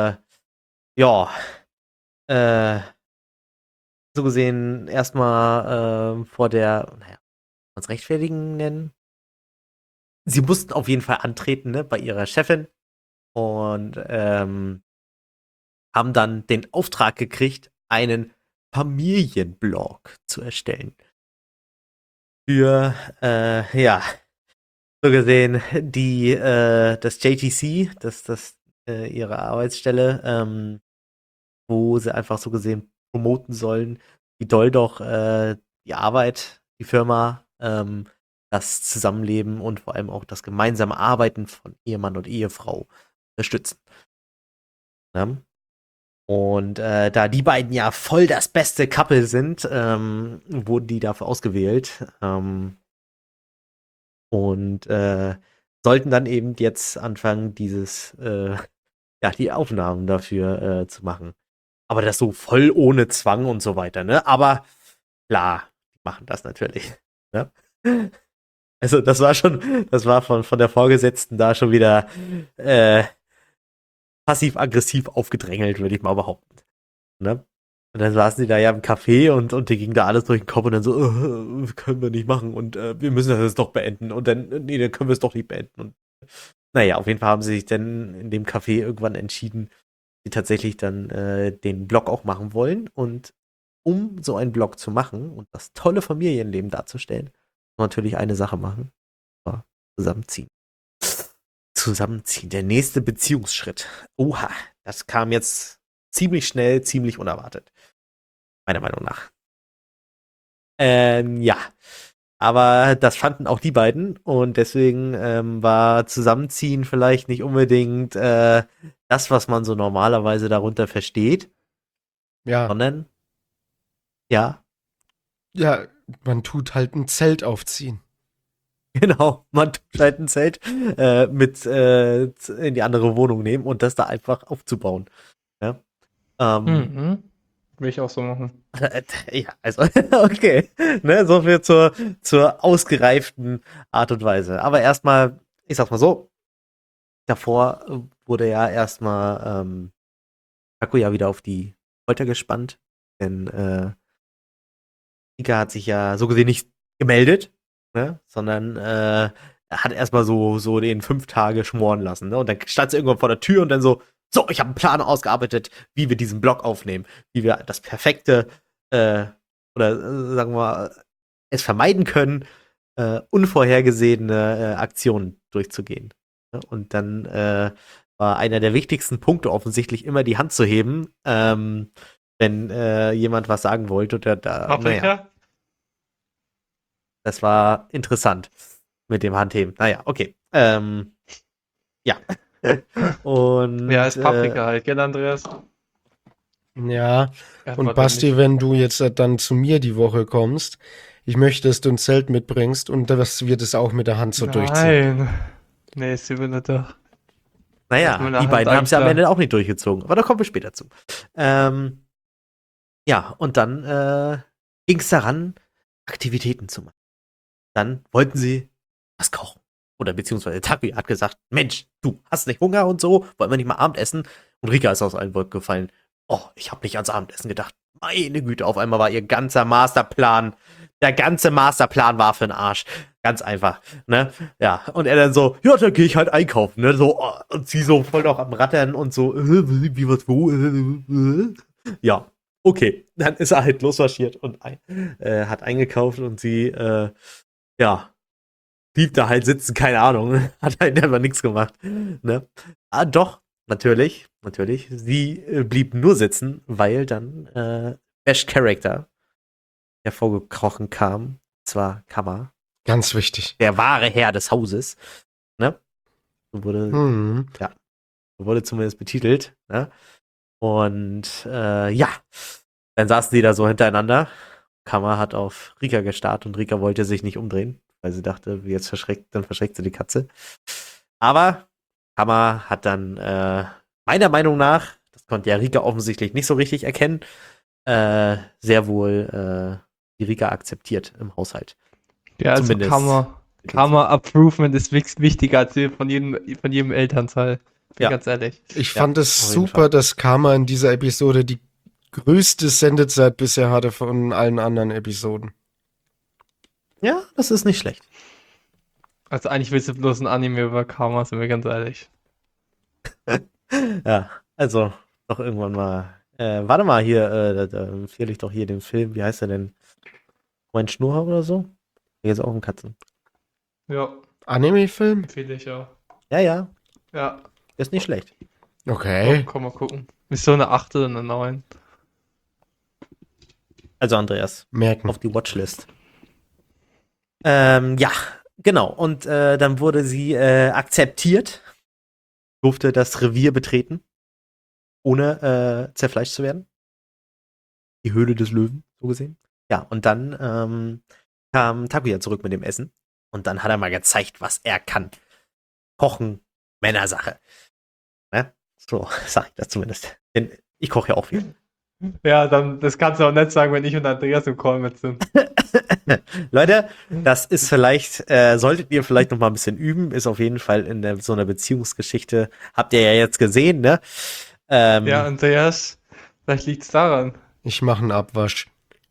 so gesehen erstmal vor der, naja, kann man es rechtfertigen nennen? Sie mussten auf jeden Fall antreten, ne, bei ihrer Chefin und haben dann den Auftrag gekriegt, einen Familienblog zu erstellen. Für, so gesehen, das JTC, ihre Arbeitsstelle, wo sie einfach so gesehen promoten sollen, wie doll doch die Arbeit, die Firma, das Zusammenleben und vor allem auch das gemeinsame Arbeiten von Ehemann und Ehefrau unterstützen. Ja? Und da die beiden ja voll das beste Couple sind, wurden die dafür ausgewählt. Und sollten dann eben jetzt anfangen, die Aufnahmen dafür zu machen. Aber das so voll ohne Zwang und so weiter, ne? Aber klar, die machen das natürlich. Ne? Also das war von der Vorgesetzten da schon wieder passiv-aggressiv aufgedrängelt, würde ich mal behaupten. Ne? Und dann saßen die da ja im Café und die ging da alles durch den Kopf und dann so, können wir nicht machen und wir müssen das jetzt doch beenden und dann, nee, dann können wir es doch nicht beenden. Und naja, auf jeden Fall haben sie sich dann in dem Café irgendwann entschieden, die tatsächlich dann den Blog auch machen wollen und um so einen Blog zu machen und das tolle Familienleben darzustellen, muss man natürlich eine Sache machen. Ja, zusammenziehen. Der nächste Beziehungsschritt. Oha, das kam jetzt ziemlich schnell, ziemlich unerwartet. Meiner Meinung nach. Ja. Aber das fanden auch die beiden und deswegen war Zusammenziehen vielleicht nicht unbedingt das, was man so normalerweise darunter versteht, Ja, sondern ja, ja, man tut halt ein Zelt aufziehen. genau, man tut halt ein Zelt mit in die andere Wohnung nehmen und das da einfach aufzubauen. Ja, Mhm. Will ich auch so machen. ja also okay, ne, so viel zur ausgereiften Art und Weise. Aber erstmal, ich sag's mal so, davor wurde ja erstmal Takuya wieder auf die Folter gespannt, denn Ika hat sich ja so gesehen nicht gemeldet, ne, sondern hat erstmal so den 5 Tage schmoren lassen, ne, und dann stand sie irgendwann vor der Tür und dann so, ich habe einen Plan ausgearbeitet, wie wir diesen Block aufnehmen, wie wir das perfekte oder sagen wir mal, es vermeiden können, unvorhergesehene Aktionen durchzugehen. Ne? Und dann war einer der wichtigsten Punkte offensichtlich immer die Hand zu heben, wenn jemand was sagen wollte. Oder naja, Paprika? das war interessant mit dem Handheben. Naja, okay. Ja. Und Ja, ist Paprika halt, gell, Andreas? Ja, und Antwortet Basti, nicht. wenn du jetzt dann zu mir die Woche kommst, ich möchte, dass du ein Zelt mitbringst und dass wir das auch mit der Hand so durchziehen. Nein. Nee, sie will nicht doch. naja, Lass mal eine die Hand beiden haben es ja am einklar. Ende auch nicht durchgezogen. Aber da kommen wir später zu. Ja, und dann ging es daran, Aktivitäten zu machen. Dann wollten sie was kochen. Oder beziehungsweise Taki hat gesagt, Mensch, du hast nicht Hunger und so, wollen wir nicht mal Abendessen? Und Rika ist aus allen Wolken gefallen. Oh, ich habe nicht ans Abendessen gedacht. Meine Güte, auf einmal war ihr ganzer Masterplan, der ganze Masterplan war für den Arsch. Ganz einfach, ne? Ja, und er dann so, ja, dann gehe ich halt einkaufen, ne? So, oh, und sie so voll noch am Rattern und so, wie was, wo? Ja, okay. Dann ist er halt losmarschiert und hat eingekauft und sie, ja, blieb da halt sitzen, keine Ahnung. Hat halt einfach nichts gemacht. Ne? Ah, doch, natürlich. Sie blieb nur sitzen, weil dann Best Character hervorgekrochen kam. Und zwar Kammer, Ganz wichtig. der wahre Herr des Hauses. Ne? So wurde zumindest betitelt. Ne? Und ja, dann saßen die da so hintereinander. Kammer hat auf Rika gestarrt und Rika wollte sich nicht umdrehen, weil sie dachte, dann verschreckt sie die Katze. Aber Kammer hat dann meiner Meinung nach, das konnte ja Rika offensichtlich nicht so richtig erkennen, sehr wohl die Rika akzeptiert im Haushalt. Ja, also Zumindest. Karma-Approvement ist wichtiger als von jedem Elternteil. Bin Ja. ganz ehrlich. Ich Ja, fand es auf jeden super, Fall. dass Karma in dieser Episode die größte Sendezeit bisher hatte von allen anderen Episoden. Ja, das ist nicht schlecht. Also eigentlich willst du bloß ein Anime über Karma, sind wir ganz ehrlich. Ja, also doch irgendwann mal. Warte mal hier, da empfehle ich doch hier den Film, wie heißt der denn? Mein Schnurr oder so? Hier ist auch ein Katzen. Ja, Anime-Film? empfehle ich auch. Ja, ja, Ja, ist nicht schlecht. Okay. komm mal gucken. Ist so eine 8 oder eine 9. Also Andreas, Merken. auf die Watchlist. Ja, genau. Und dann wurde sie akzeptiert, durfte das Revier betreten, ohne zerfleischt zu werden. Die Höhle des Löwen, so gesehen. Ja, und dann kam Takuya zurück mit dem Essen. Und dann hat er mal gezeigt, was er kann. Kochen, Männersache. Ne? So sag ich das zumindest. Denn ich koche ja auch viel. Ja, dann, das kannst du auch nicht sagen, wenn ich und Andreas im Call mit sind. Leute, das ist vielleicht, solltet ihr vielleicht noch mal ein bisschen üben, ist auf jeden Fall in so einer Beziehungsgeschichte, habt ihr ja jetzt gesehen, ne? Ja, Andreas, vielleicht liegt es daran. Ich mache einen Abwasch.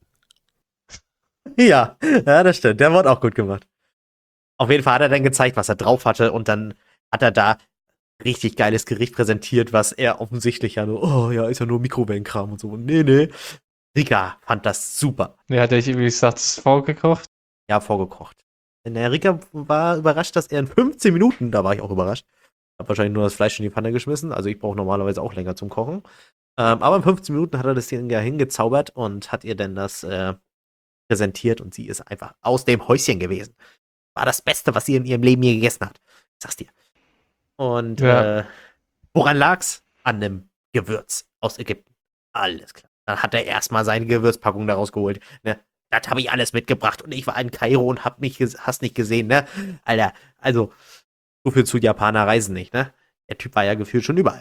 ja, das stimmt, der wurde auch gut gemacht. Auf jeden Fall hat er dann gezeigt, was er drauf hatte und dann hat er da richtig geiles Gericht präsentiert, was er offensichtlich ja nur, oh ja, ist ja nur Mikrowellenkram und so. Nee. Rika fand das super. Ja, hat er, wie gesagt, das vorgekocht. Ja, vorgekocht. Denn der Rika war überrascht, dass er in 15 Minuten, da war ich auch überrascht, hab wahrscheinlich nur das Fleisch in die Pfanne geschmissen, also ich brauche normalerweise auch länger zum Kochen. Aber in 15 Minuten hat er das Ding ja hingezaubert und hat ihr dann das präsentiert und sie ist einfach aus dem Häuschen gewesen. War das Beste, was sie in ihrem Leben je gegessen hat. Ich sag's dir. Und Ja. woran lag's? An einem Gewürz aus Ägypten. Alles klar. Dann hat er erstmal seine Gewürzpackung da rausgeholt. Ne? Das habe ich alles mitgebracht und ich war in Kairo und hast nicht gesehen, ne? Alter, also so viel zu Japaner reisen nicht, ne? Der Typ war ja gefühlt schon überall.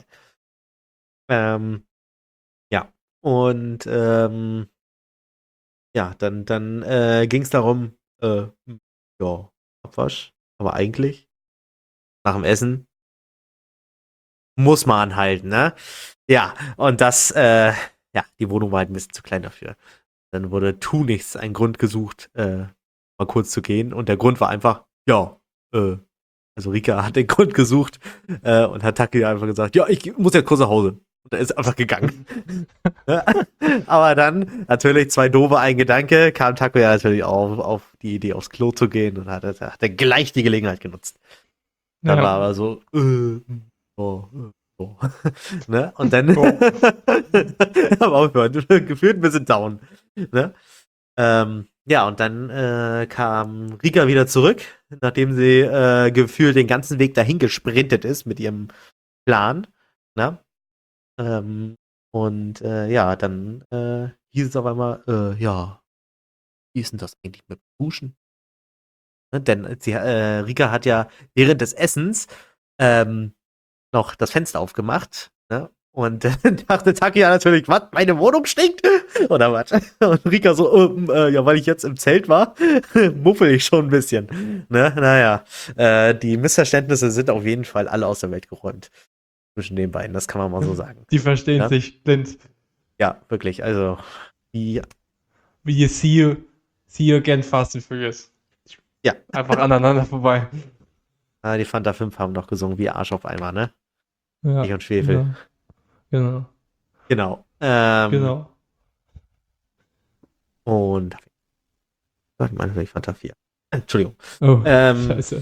Ja. Und ja, dann ging es darum, ja, Abwasch, aber eigentlich nach dem Essen muss man anhalten, ne? Ja, und das, ja, die Wohnung war halt ein bisschen zu klein dafür. Dann wurde tunlichst ein Grund gesucht, mal kurz zu gehen. Und der Grund war einfach, ja, also Rika hat den Grund gesucht und hat Taki einfach gesagt, ja, ich muss jetzt kurz nach Hause. Und er ist einfach gegangen. Aber dann, natürlich, zwei doofe, ein Gedanke, kam Taco ja natürlich auf die Idee, aufs Klo zu gehen und hat er gleich die Gelegenheit genutzt. Dann war aber so, ne? Und dann aber aufgehört, gefühlt ein bisschen down. Ne? Ja, und dann kam Rika wieder zurück, nachdem sie gefühlt den ganzen Weg dahin gesprintet ist mit ihrem Plan. Ne? Und ja, dann hieß es auf einmal, ja, wie ist denn das eigentlich mit Duschen? Ne? Denn Rika hat ja während des Essens noch das Fenster aufgemacht, ne? Und dann dachte Takia natürlich, was, meine Wohnung stinkt? Oder was? Und Rika so, ja, weil ich jetzt im Zelt war, muffel ich schon ein bisschen. Ne? Naja, die Missverständnisse sind auf jeden Fall alle aus der Welt geräumt. Zwischen den beiden, das kann man mal so sagen. Die verstehen Ja? sich blind. Ja, wirklich, also, die, Wie See you again, Fast and Furious. ja, Einfach aneinander vorbei. die Fanta 5 haben doch gesungen wie Arsch auf einmal, ne? Ja, Ich und Schwefel. Genau. Genau. Genau. Und, ich meine, ich Fanta 4. Entschuldigung. Oh, Ähm, scheiße.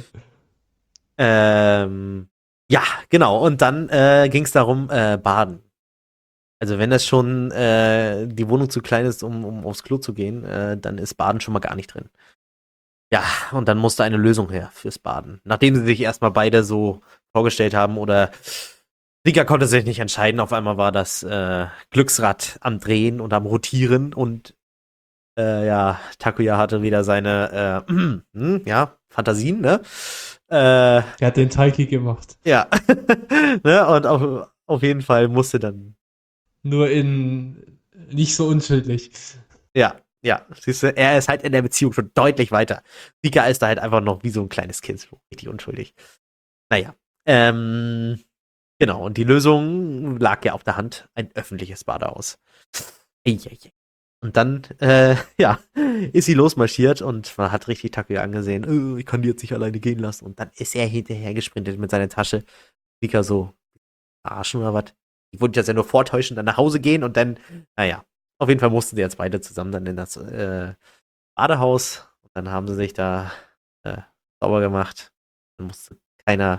Ja, genau. Und dann ging es darum, baden. Also wenn das schon die Wohnung zu klein ist, um aufs Klo zu gehen, dann ist Baden schon mal gar nicht drin. Ja, und dann musste eine Lösung her fürs Baden. Nachdem sie sich erstmal beide so vorgestellt haben oder Rika konnte sich nicht entscheiden, auf einmal war das Glücksrad am Drehen und am Rotieren und ja, Takuya hatte wieder seine ja, Fantasien, ne? Er hat den Taiki gemacht. Ja. Ne? Und auf jeden Fall musste dann. Nur nicht so unschuldig. Ja, siehst du, er ist halt in der Beziehung schon deutlich weiter. Rika ist da halt einfach noch wie so ein kleines Kind, so richtig unschuldig. Naja, genau, und die Lösung lag ja auf der Hand, ein öffentliches Badehaus. Und dann, ja, ist sie losmarschiert und man hat richtig Takuya angesehen, ich kann die jetzt nicht alleine gehen lassen. Und dann ist er hinterher gesprintet mit seiner Tasche. Rika so, verarschen oder was? Ich wollte jetzt ja nur vortäuschen, dann nach Hause gehen und dann, naja, auf jeden Fall mussten sie jetzt beide zusammen dann in das Badehaus und dann haben sie sich da sauber gemacht. Dann musste keiner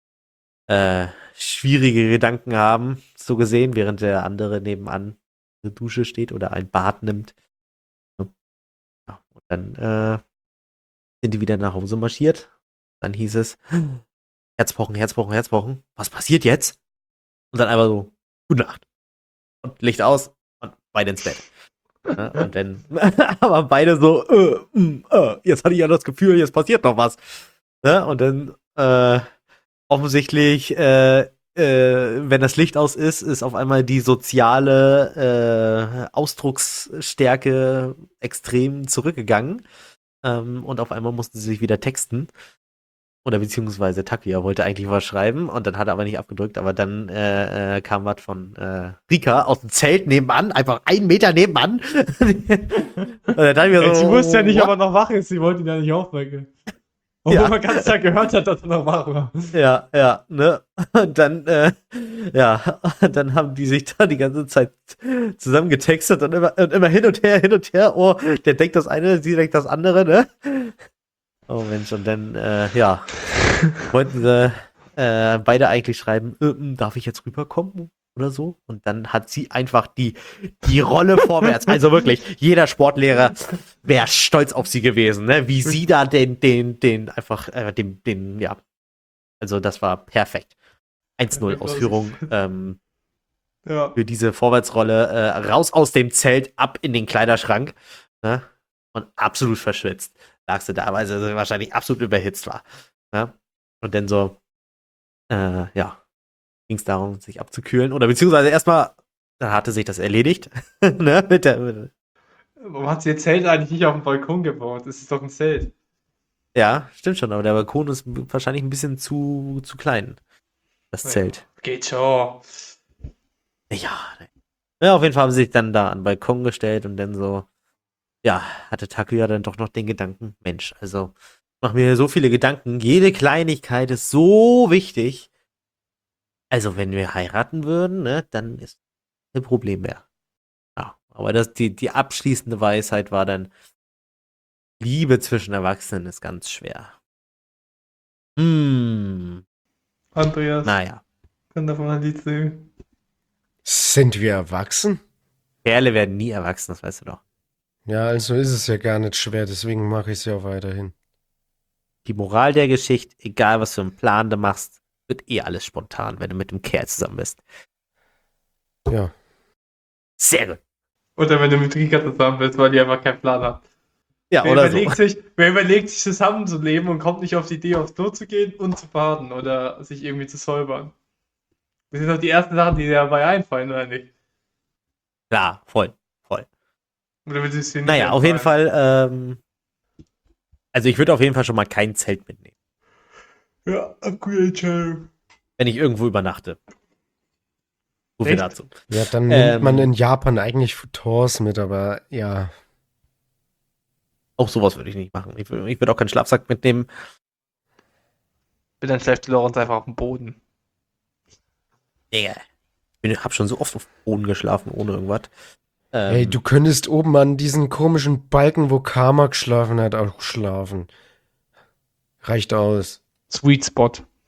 schwierige Gedanken haben, so gesehen, während der andere nebenan eine Dusche steht oder ein Bad nimmt. Ja, und dann sind die wieder nach Hause marschiert. Dann hieß es, Herzpochen, Herzpochen, Herzpochen. Was passiert jetzt? Und dann einfach so, gute Nacht. Und Licht aus und beide ins Bett. Ja, und dann, aber beide so, jetzt hatte ich ja das Gefühl, jetzt passiert noch was. Ja, und dann, offensichtlich, wenn das Licht aus ist auf einmal die soziale Ausdrucksstärke extrem zurückgegangen. Und auf einmal mussten sie sich wieder texten. Oder beziehungsweise Takuya wollte eigentlich was schreiben und dann hat er aber nicht abgedrückt, aber dann kam was von Rika aus dem Zelt nebenan, einfach 1 Meter nebenan. Und dann dachte ich mir so, Sie wusste ja nicht, what? ob er noch wach ist. Sie wollte ihn ja nicht aufwecken. Obwohl Ja. man ganz Tag gehört hat, dass er noch wach war. Ja, ne? Und dann, ja, dann haben die sich da die ganze Zeit zusammengetextet und immer hin und her. Oh, der denkt das eine, sie denkt das andere, ne? Oh Mensch, und dann, ja, wollten sie beide eigentlich schreiben, darf ich jetzt rüberkommen? oder so. Und dann hat sie einfach die Rolle vorwärts. Also wirklich, jeder Sportlehrer wäre stolz auf sie gewesen, ne? Wie sie da ja. Also das war perfekt. 1-0 Ausführung Ja. für diese Vorwärtsrolle. Raus aus dem Zelt, ab in den Kleiderschrank. Ne? Und absolut verschwitzt. Lagst du da, weil sie wahrscheinlich absolut überhitzt war. Ne? Und dann so, ja, ging es darum, sich abzukühlen. Oder beziehungsweise erstmal, dann hatte sich das erledigt. Ne? Warum hat sie ihr Zelt eigentlich nicht auf dem Balkon gebaut? Das ist doch ein Zelt. Ja, stimmt schon, aber der Balkon ist wahrscheinlich ein bisschen zu klein. Das Zelt. Geht schon. Ja. Ja, auf jeden Fall haben sie sich dann da an den Balkon gestellt und dann so, ja, hatte Takuya dann doch noch den Gedanken, Mensch, also mach mir so viele Gedanken, jede Kleinigkeit ist so wichtig. Also wenn wir heiraten würden, ne, dann ist ein Problem mehr. Ja, aber die abschließende Weisheit war dann, Liebe zwischen Erwachsenen ist ganz schwer. Andreas, Naja. kann davon ein Lied singen? Sind wir erwachsen? Kerle werden nie erwachsen, das weißt du doch. Ja, also ist es ja gar nicht schwer, deswegen mache ich es ja weiterhin. Die Moral der Geschichte, egal was für einen Plan du machst, wird eh alles spontan, wenn du mit dem Kerl zusammen bist. Ja. Sehr gut. Oder wenn du mit Rika zusammen bist, weil die einfach keinen Plan hat. Ja, oder so. Wer überlegt sich zusammenzuleben und kommt nicht auf die Idee, aufs Klo zu gehen und zu baden oder sich irgendwie zu säubern? Das sind doch die ersten Sachen, die dir dabei einfallen, oder nicht? Klar, voll. Oder willst du es dir nicht Naja, auf jeden einfallen? Fall, also ich würde auf jeden Fall schon mal kein Zelt mitnehmen, Ja, upgrade Entscheidung. wenn ich irgendwo übernachte. So viel Echt? dazu. Ja, dann nimmt man in Japan eigentlich Futons mit, aber ja. Auch sowas würde ich nicht machen. Ich würde auch keinen Schlafsack mitnehmen. Dann schläft Lorenz einfach auf dem Boden. Digga. Ich habe schon so oft auf dem Boden geschlafen, ohne irgendwas. Hey, du könntest oben an diesen komischen Balken, wo Karma geschlafen hat, auch schlafen. Reicht aus. Sweet Spot.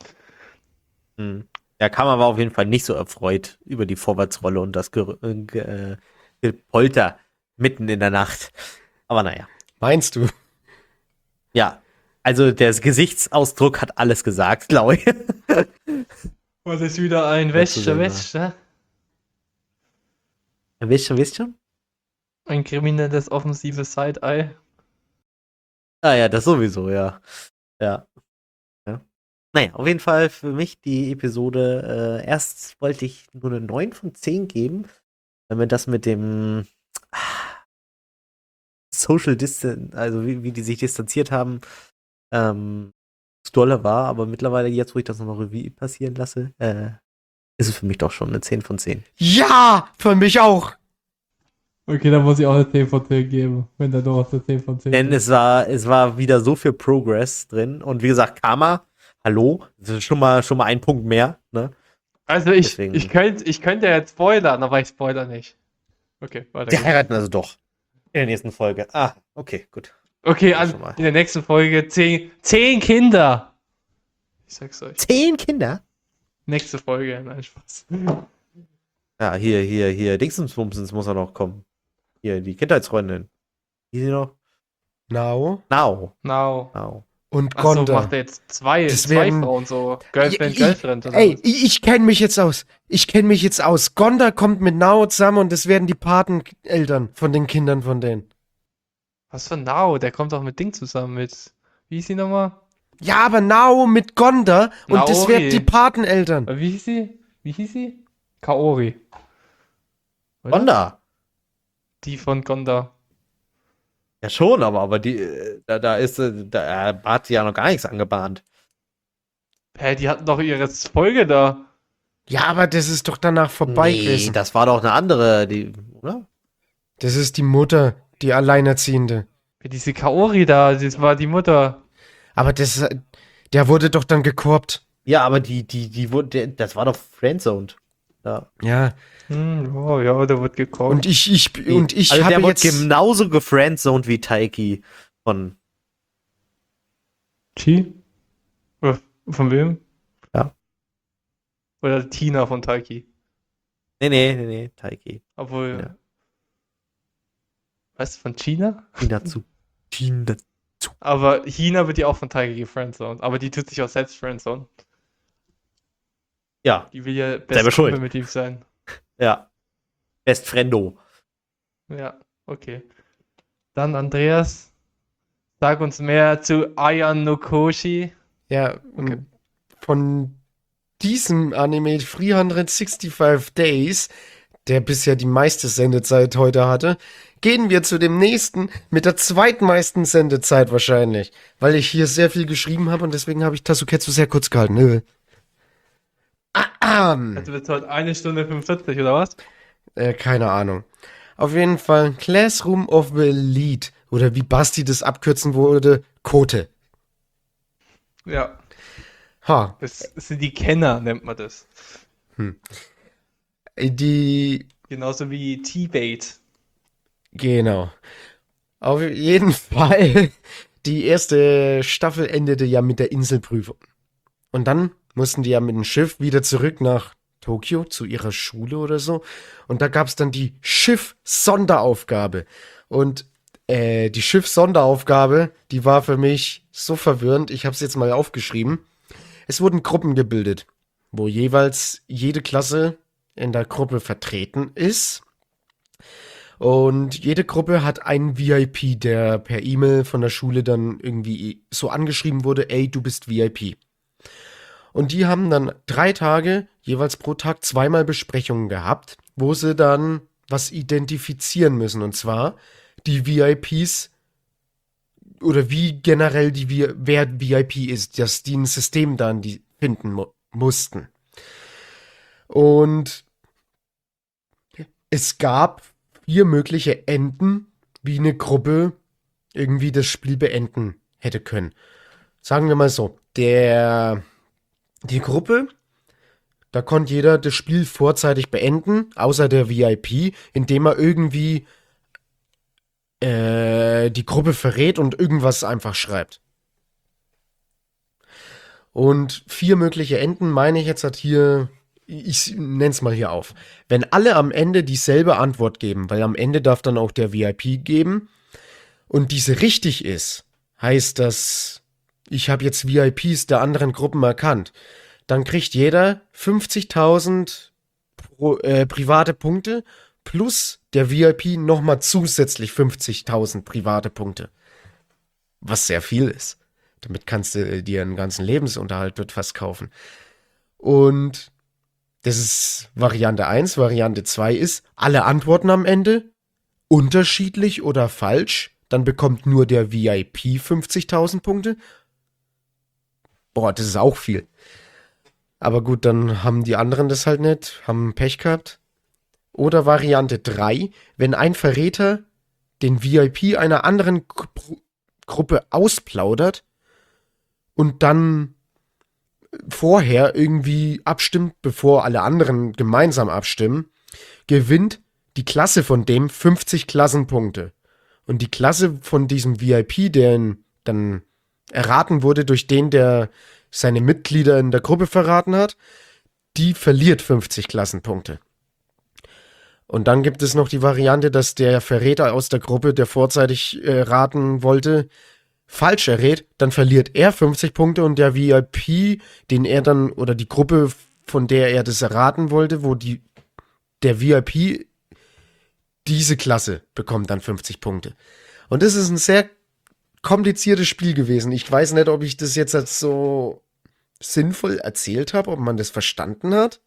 Ja, Kama war auf jeden Fall nicht so erfreut über die Vorwärtsrolle und das Gepolter mitten in der Nacht. Aber naja. Meinst du? Ja, also der Gesichtsausdruck hat alles gesagt, glaube ich. Was ist wieder ein Dazu sehen wir. Wäsche? Wisst schon? Ein kriminelles, offensives Side-Eye. Ah ja, das sowieso, ja. Ja. Naja, auf jeden Fall für mich die Episode, erst wollte ich nur eine 9 von 10 geben, weil mir das mit dem Social Distance, also wie die sich distanziert haben, zu dolle war, aber mittlerweile, jetzt wo ich das nochmal Revue passieren lasse, ist es für mich doch schon eine 10 von 10. Ja, für mich auch. Okay, dann muss ich auch eine 10 von 10 geben, wenn da doch eine 10 von 10 Denn es war wieder so viel Progress drin und wie gesagt, Karma, hallo, das ist schon mal ein Punkt mehr, ne? Also ich könnte ja jetzt spoilern, aber ich spoiler nicht. Okay, weiter Die geht's. heiraten also doch in der nächsten Folge. Ah, okay, gut. Okay, Ja, schon mal. in der nächsten Folge 10 Kinder. Ich sag's euch. 10 Kinder? Nächste Folge, nein, Spaß. Ja, hier, Dingsensbumsens muss er noch kommen. Hier, die Kindheitsfreundin. Wie sie noch? Now Now. und Achso, Gonda. macht er jetzt zwei werden- Frauen so. Girlfriend, Ja, Girlfriend. Oder Ey, was? ich kenne mich jetzt aus. Gonda kommt mit Nao zusammen und das werden die Pateneltern von den Kindern von denen. Was für Now? Der kommt doch mit Ding zusammen mit. Wie hieß sie nochmal? Ja, aber Nao mit Gonda und das Naori. werden die Pateneltern. Wie hieß sie? Wie hieß sie? Kaori. Oder? Gonda. Die von Gonda. Ja, schon, aber die, da hat sie ja noch gar nichts angebahnt. Hä, die hatten doch ihre Folge da. Ja, aber das ist doch danach vorbei Nee, gewesen. das war doch eine andere, oder? Das ist die Mutter, die Alleinerziehende. Diese Kaori da, das war die Mutter. Aber der wurde doch dann gekorbt. Ja, aber die wurde, das war doch Friendzoned. Ja. Ja, Oh ja, der wird gekocht. und ich Also habe der wurde jetzt... genauso gefriendzoned wie Taiki von, Chi? Oder von wem? Ja. Oder Tina von Taiki. Nee, Taiki. Obwohl, Ja. was, von China? China. Aber China wird ja auch von Taiki gefriendzoned. Aber die tut sich auch selbst friendzone. Ja, Die will ja Selber best schuld. Kumpel mit ihm sein. ja. Best Friendo. Ja, okay. Dann Andreas, sag uns mehr zu Aya no Koshi. Ja, Okay. von diesem Anime 365 Days, der bisher die meiste Sendezeit heute hatte, gehen wir zu dem nächsten mit der zweitmeisten Sendezeit wahrscheinlich, weil ich hier sehr viel geschrieben habe und deswegen habe ich Tasuketsu sehr kurz gehalten. Also wird heute 1 Stunde 45 oder was? Keine Ahnung. Auf jeden Fall Classroom of the Elite oder wie Basti das abkürzen würde, Kote. Ja, Ha, das sind die Kenner, nennt man das. die Genauso wie T-Bait. Genau. Auf jeden Fall, die erste Staffel endete ja mit der Inselprüfung. Und dann mussten die ja mit dem Schiff wieder zurück nach Tokio zu ihrer Schule oder so. Und da gab es dann die Schiff-Sonderaufgabe. Und die Schiff-Sonderaufgabe, die war für mich so verwirrend. Ich habe es jetzt mal aufgeschrieben. Es wurden Gruppen gebildet, wo jeweils jede Klasse in der Gruppe vertreten ist. Und jede Gruppe hat einen VIP, der per E-Mail von der Schule dann irgendwie so angeschrieben wurde, ey, du bist VIP. Und die haben dann 3 Tage, jeweils pro Tag, zweimal Besprechungen gehabt, wo sie dann was identifizieren müssen. Und zwar die VIPs oder wie generell wer VIP ist, dass die ein System dann die finden mussten. Und es gab 4 mögliche Enden, wie eine Gruppe irgendwie das Spiel beenden hätte können. Sagen wir mal so, die Gruppe, da konnte jeder das Spiel vorzeitig beenden, außer der VIP, indem er irgendwie die Gruppe verrät und irgendwas einfach schreibt. Und 4 mögliche Enden meine ich jetzt hat hier, ich nenne es mal hier auf. Wenn alle am Ende dieselbe Antwort geben, weil am Ende darf dann auch der VIP geben und diese richtig ist, heißt das, ich habe jetzt VIPs der anderen Gruppen erkannt, dann kriegt jeder 50.000 private Punkte plus der VIP nochmal zusätzlich 50.000 private Punkte. Was sehr viel ist. Damit kannst du dir einen ganzen Lebensunterhalt dort fast kaufen. Und das ist Variante 1. Variante 2 ist, alle Antworten am Ende unterschiedlich oder falsch. Dann bekommt nur der VIP 50.000 Punkte. Boah, das ist auch viel. Aber gut, dann haben die anderen das halt nicht, haben Pech gehabt. Oder Variante 3, wenn ein Verräter den VIP einer anderen Gruppe ausplaudert und dann vorher irgendwie abstimmt, bevor alle anderen gemeinsam abstimmen, gewinnt die Klasse von dem 50 Klassenpunkte. Und die Klasse von diesem VIP, der dann erraten wurde durch den, der seine Mitglieder in der Gruppe verraten hat, die verliert 50 Klassenpunkte. Und dann gibt es noch die Variante, dass der Verräter aus der Gruppe, der vorzeitig raten wollte, falsch errät, dann verliert er 50 Punkte und der VIP, den er dann, oder die Gruppe, von der er das erraten wollte, wo der VIP diese Klasse bekommt dann 50 Punkte. Und das ist ein sehr kompliziertes Spiel gewesen. Ich weiß nicht, ob ich das jetzt als so sinnvoll erzählt habe, ob man das verstanden hat.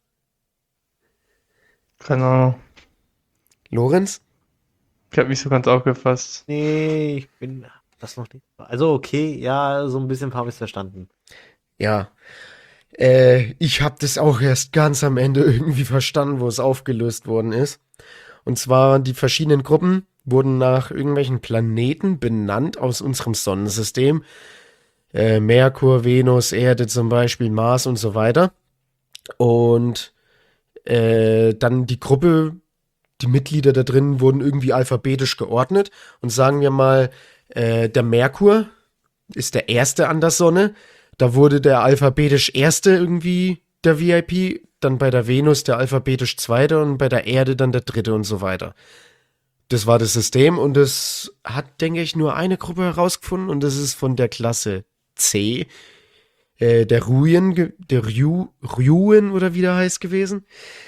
Keine Ahnung. Lorenz? Ich habe mich so ganz aufgefasst. Nee, ich bin das noch nicht. Also okay, ja, so ein bisschen habe ich es verstanden. Ja. Ich habe das auch erst ganz am Ende irgendwie verstanden, wo es aufgelöst worden ist. Und zwar die verschiedenen Gruppen wurden nach irgendwelchen Planeten benannt aus unserem Sonnensystem. Merkur, Venus, Erde zum Beispiel, Mars und so weiter. Und dann die Gruppe, die Mitglieder da drin wurden irgendwie alphabetisch geordnet. Und sagen wir mal, der Merkur ist der Erste an der Sonne. Da wurde der alphabetisch Erste irgendwie der VIP dann bei der Venus der alphabetisch Zweite und bei der Erde dann der Dritte und so weiter. Das war das System und das hat, denke ich, nur eine Gruppe herausgefunden und das ist von der Klasse C, der Ruen oder wie der heißt gewesen.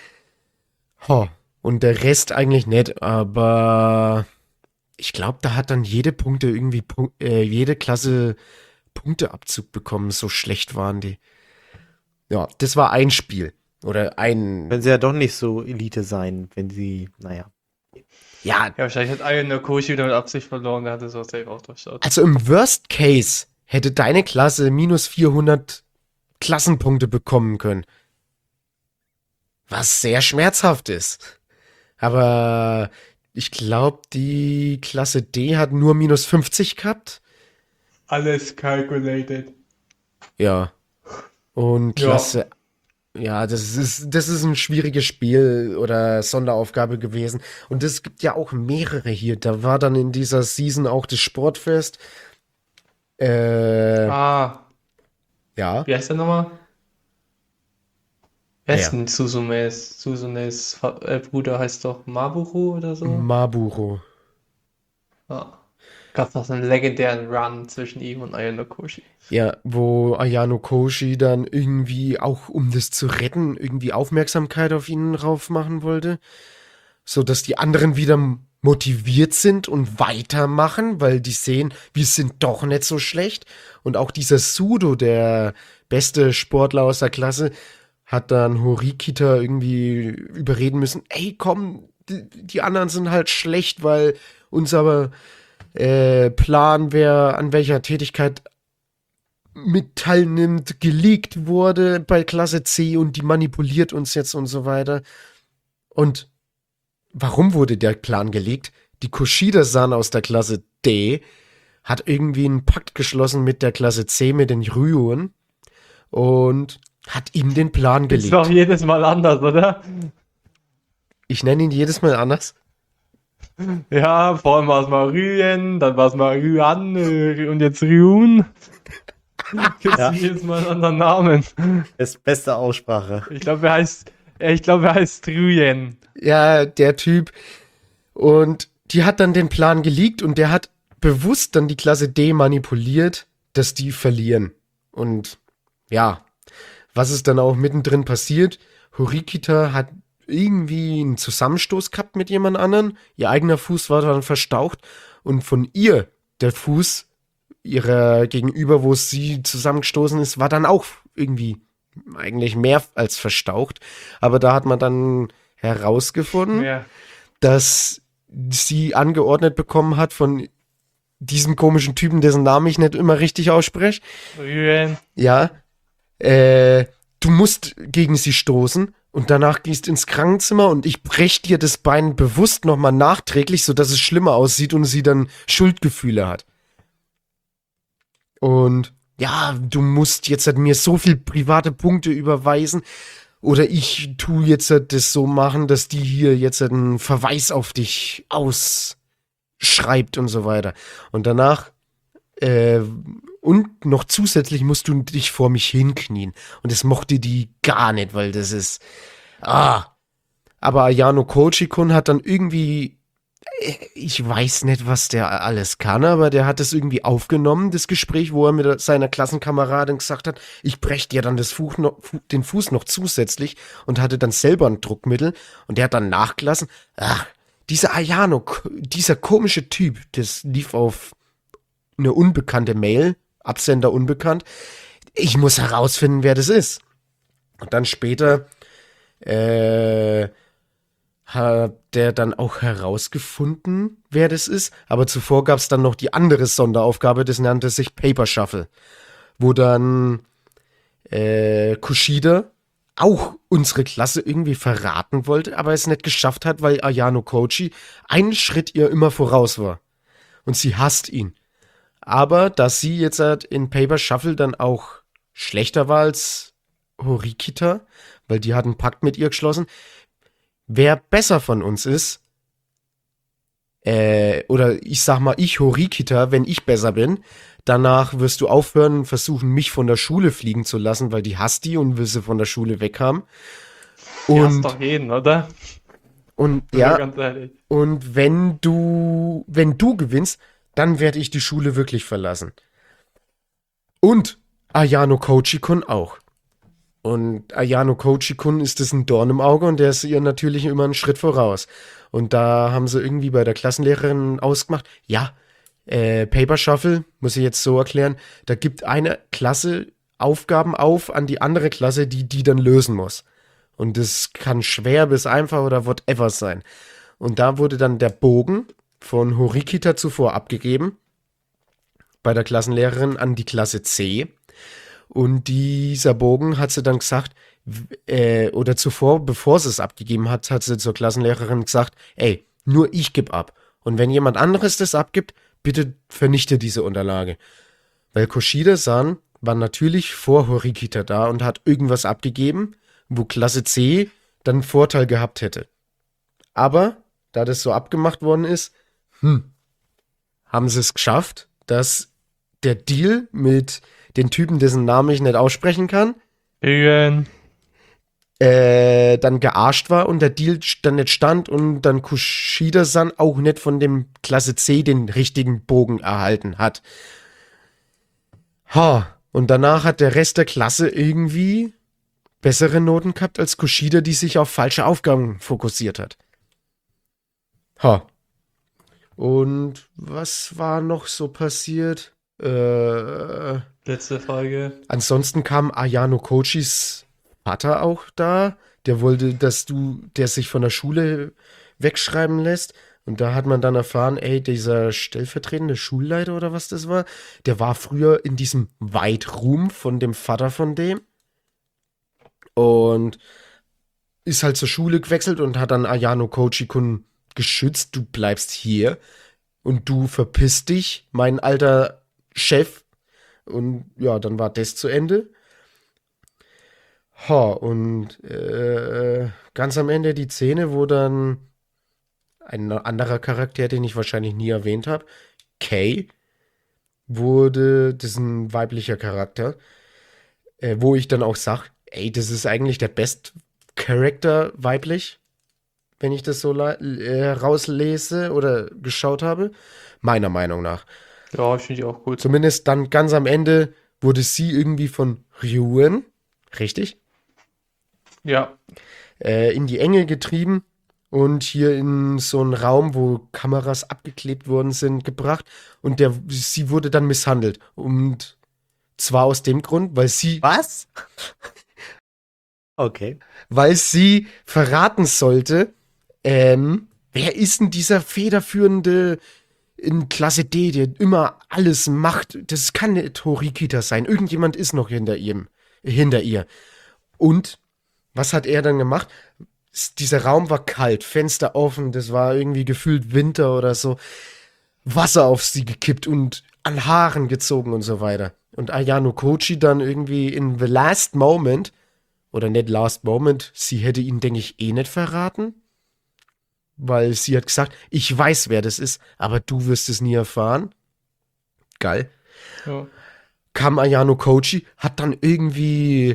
Und der Rest eigentlich nicht, aber ich glaube, da hat dann jede Klasse Punkteabzug bekommen, so schlecht waren die. Ja, das war ein Spiel. Oder ein. Können sie ja doch nicht so Elite sein, wenn sie, naja. Ja, Ja, wahrscheinlich hat Ayano Koshi wieder mit Absicht verloren, der hatte so safe auch durchschaut. also im Worst Case hätte deine Klasse minus 400 Klassenpunkte bekommen können. Was sehr schmerzhaft ist. Aber ich glaube, die Klasse D hat nur minus 50 gehabt. Alles calculated. Ja. Und Ja. Klasse. Ja, das ist ein schwieriges Spiel oder Sonderaufgabe gewesen. Und es gibt ja auch mehrere hier. Da war dann in dieser Season auch das Sportfest. Ja. Wie heißt der nochmal? Wer ist Ja. denn Suzumes? Suzumes Bruder heißt doch Maburu oder so? Maburo. Ja. Gab noch einen legendären Run zwischen ihm und Ayano Koshi. Ja, wo Ayano Koshi dann irgendwie auch, um das zu retten, irgendwie Aufmerksamkeit auf ihn drauf machen wollte. So dass die anderen wieder motiviert sind und weitermachen, weil die sehen, wir sind doch nicht so schlecht. Und auch dieser Sudo, der beste Sportler aus der Klasse, hat dann Horikita irgendwie überreden müssen, ey, komm, die anderen sind halt schlecht, weil unser Plan, wer an welcher Tätigkeit mit teilnimmt, geleakt wurde bei Klasse C und die manipuliert uns jetzt und so weiter. Und warum wurde der Plan geleakt? Die Kushida-san aus der Klasse D hat irgendwie einen Pakt geschlossen mit der Klasse C, mit den Ryuan und hat ihm den Plan Ist doch geleakt. jedes Mal anders, oder? Ich nenne ihn jedes Mal anders. Ja, vorhin war es mal Ryen, dann war es mal Ryan und jetzt Ryun. Gibt Ja. jedes Mal einen anderen Namen. Das ist beste Aussprache. Ich glaube, er heißt Ryen. Ja, der Typ. Und die hat dann den Plan geleakt und der hat bewusst dann die Klasse D manipuliert, dass die verlieren. Und ja, was ist dann auch mittendrin passiert? Horikita hat irgendwie einen Zusammenstoß gehabt mit jemand anderen. Ihr eigener Fuß war dann verstaucht und von ihr, der Fuß ihrer Gegenüber, wo sie zusammengestoßen ist, war dann auch irgendwie eigentlich mehr als verstaucht. Aber da hat man dann herausgefunden, Ja. dass sie angeordnet bekommen hat von diesem komischen Typen, dessen Namen ich nicht immer richtig ausspreche. Ryen. Ja, du musst gegen sie stoßen und danach gehst ins Krankenzimmer und ich brech dir das Bein bewusst nochmal nachträglich, sodass es schlimmer aussieht und sie dann Schuldgefühle hat. Und ja, du musst jetzt halt mir so viel private Punkte überweisen oder ich tu jetzt halt das so machen, dass die hier jetzt halt einen Verweis auf dich ausschreibt und so weiter. Und danach und noch zusätzlich musst du dich vor mich hinknien. Und das mochte die gar nicht, weil das ist. Aber Ayano Kochi-kun hat dann irgendwie. Ich weiß nicht, was der alles kann, aber der hat es irgendwie aufgenommen, das Gespräch, wo er mit seiner Klassenkameradin gesagt hat, ich brech dir dann den Fuß noch zusätzlich und hatte dann selber ein Druckmittel und der hat dann nachgelassen. Dieser Ayano, dieser komische Typ, das lief auf eine unbekannte Mail, Absender unbekannt. Ich muss herausfinden, wer das ist. Und dann später hat der dann auch herausgefunden, wer das ist. Aber zuvor gab es dann noch die andere Sonderaufgabe, das nannte sich Paper Shuffle, wo dann Kushida auch unsere Klasse irgendwie verraten wollte, aber es nicht geschafft hat, weil Ayano Kochi einen Schritt ihr immer voraus war. Und sie hasst ihn. Aber dass sie jetzt halt in Paper Shuffle dann auch schlechter war als Horikita, weil die hat einen Pakt mit ihr geschlossen, wer besser von uns ist, oder ich sag mal, ich Horikita, wenn ich besser bin, danach wirst du aufhören und versuchen, mich von der Schule fliegen zu lassen, weil die hasst die und will sie von der Schule weghaben. Ja, ist Und, doch jeden, oder? und Sind wir ja, ganz ehrlich. und wenn du gewinnst, dann werde ich die Schule wirklich verlassen. Und Ayano Kochikun auch. Und Ayano Kochikun ist das ein Dorn im Auge und der ist ihr natürlich immer einen Schritt voraus. Und da haben sie irgendwie bei der Klassenlehrerin ausgemacht, ja, Paper Shuffle, muss ich jetzt so erklären, da gibt eine Klasse Aufgaben auf an die andere Klasse, die dann lösen muss. Und das kann schwer bis einfach oder whatever sein. Und da wurde dann der Bogen von Horikita zuvor abgegeben bei der Klassenlehrerin an die Klasse C. Und dieser Bogen hat sie dann gesagt, oder zuvor, bevor sie es abgegeben hat, hat sie zur Klassenlehrerin gesagt, ey, nur ich gebe ab. Und wenn jemand anderes das abgibt, bitte vernichte diese Unterlage. Weil Kushida-san war natürlich vor Horikita da und hat irgendwas abgegeben, wo Klasse C dann einen Vorteil gehabt hätte. Aber, da das so abgemacht worden ist, haben sie es geschafft, dass der Deal mit den Typen, dessen Namen ich nicht aussprechen kann, Ügen. dann gearscht war und der Deal dann nicht stand und dann Kushida-san auch nicht von dem Klasse C den richtigen Bogen erhalten hat. Und danach hat der Rest der Klasse irgendwie bessere Noten gehabt als Kushida, die sich auf falsche Aufgaben fokussiert hat. Und was war noch so passiert? Letzte Folge. Ansonsten kam Ayano Kochis Vater auch da. Der wollte, der sich von der Schule wegschreiben lässt. Und da hat man dann erfahren, ey, dieser stellvertretende Schulleiter oder was das war, der war früher in diesem White Room von dem Vater von dem. Und ist halt zur Schule gewechselt und hat dann Ayano Kochikun geschützt. Du bleibst hier und du verpisst dich, mein alter Chef. Und ja, dann war das zu Ende. Und ganz am Ende die Szene, wo dann ein anderer Charakter, den ich wahrscheinlich nie erwähnt habe, Kay, das ist ein weiblicher Charakter, wo ich dann auch sag, ey, das ist eigentlich der Best Character weiblich, wenn ich das so rauslese oder geschaut habe, meiner Meinung nach. Ja, finde ich auch gut. Zumindest dann ganz am Ende wurde sie irgendwie von Ryuen, richtig, Ja. in die Enge getrieben und hier in so einen Raum, wo Kameras abgeklebt worden sind, gebracht. Und sie wurde dann misshandelt. Und zwar aus dem Grund, Was? Okay. weil sie verraten sollte, wer ist denn dieser federführende in Klasse D, der immer alles macht? Das kann nicht Horikita sein. Irgendjemand ist noch hinter ihr. Und was hat er dann gemacht? Dieser Raum war kalt, Fenster offen, das war irgendwie gefühlt Winter oder so. Wasser auf sie gekippt und an Haaren gezogen und so weiter. Und Ayano Kochi dann irgendwie in the last moment, oder nicht last moment, sie hätte ihn, denke ich, eh nicht verraten. Weil sie hat gesagt, ich weiß, wer das ist, aber du wirst es nie erfahren. Geil. Ja. Kam Ayano Kochi, hat dann irgendwie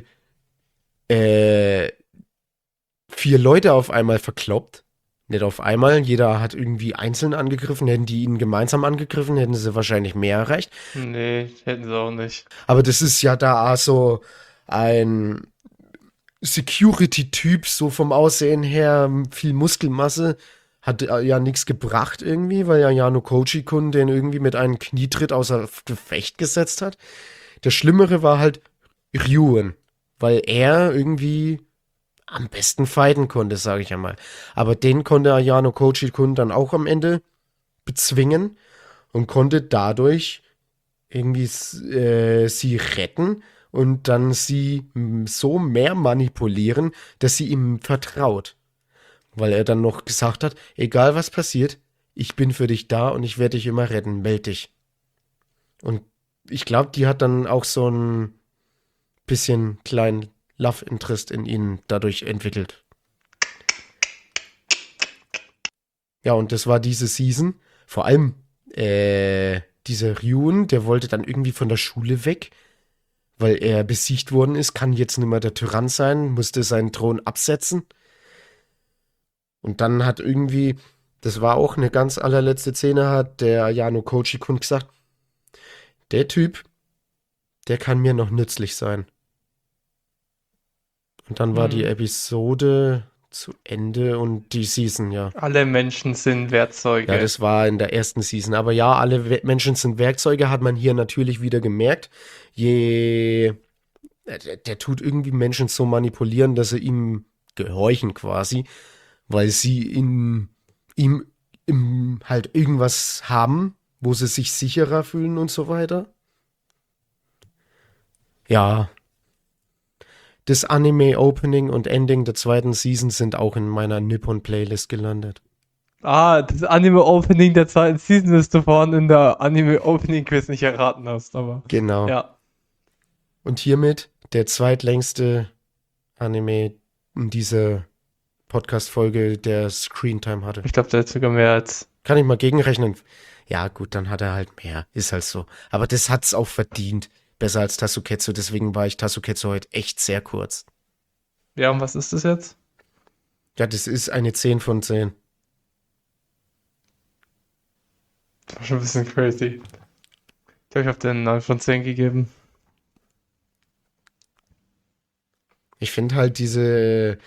4 Leute auf einmal verkloppt. Nicht auf einmal, jeder hat irgendwie einzeln angegriffen. Hätten die ihn gemeinsam angegriffen, hätten sie wahrscheinlich mehr erreicht. Nee, hätten sie auch nicht. Aber das ist ja da so ein Security-Typ, so vom Aussehen her, viel Muskelmasse. Hat ja nichts gebracht irgendwie, weil ja Ayano Kochikun den irgendwie mit einem Knietritt außer Gefecht gesetzt hat. Das Schlimmere war halt Ryuen, weil er irgendwie am besten fighten konnte, sage ich einmal. Aber den konnte Ayano Kochikun dann auch am Ende bezwingen und konnte dadurch irgendwie sie retten und dann sie so mehr manipulieren, dass sie ihm vertraut. Weil er dann noch gesagt hat, egal was passiert, ich bin für dich da und ich werde dich immer retten, meld dich. Und ich glaube, die hat dann auch so ein bisschen kleinen Love Interest in ihn dadurch entwickelt. Ja, und das war diese Season. Vor allem dieser Ryun, der wollte dann irgendwie von der Schule weg, weil er besiegt worden ist, kann jetzt nicht mehr der Tyrann sein, musste seinen Thron absetzen. Und dann hat irgendwie, das war auch eine ganz allerletzte Szene, hat der Jano Kochikun gesagt, der Typ, der kann mir noch nützlich sein. Und dann war die Episode zu Ende und die Season, ja. Alle Menschen sind Werkzeuge. Ja, das war in der ersten Season. Aber ja, alle Menschen sind Werkzeuge, hat man hier natürlich wieder gemerkt. Der tut irgendwie Menschen so manipulieren, dass sie ihm gehorchen quasi, weil sie in ihm halt irgendwas haben, wo sie sich sicherer fühlen und so weiter. Ja. Das Anime-Opening und Ending der zweiten Season sind auch in meiner Nippon-Playlist gelandet. Das Anime-Opening der zweiten Season, das du vorhin in der Anime-Opening-Quiz nicht erraten hast, aber Genau. ja. Und hiermit der zweitlängste Anime in dieser Podcast-Folge, der Screentime hatte. Ich glaube, der hat sogar mehr als. Kann ich mal gegenrechnen? Ja, gut, dann hat er halt mehr. Ist halt so. Aber das hat's auch verdient. Besser als Tasuketsu. Deswegen war ich Tasuketsu heute echt sehr kurz. Ja, und was ist das jetzt? Ja, das ist eine 10 von 10. Das war schon ein bisschen crazy. Ich glaube, ich habe den 9 von 10 gegeben. Ich finde halt diese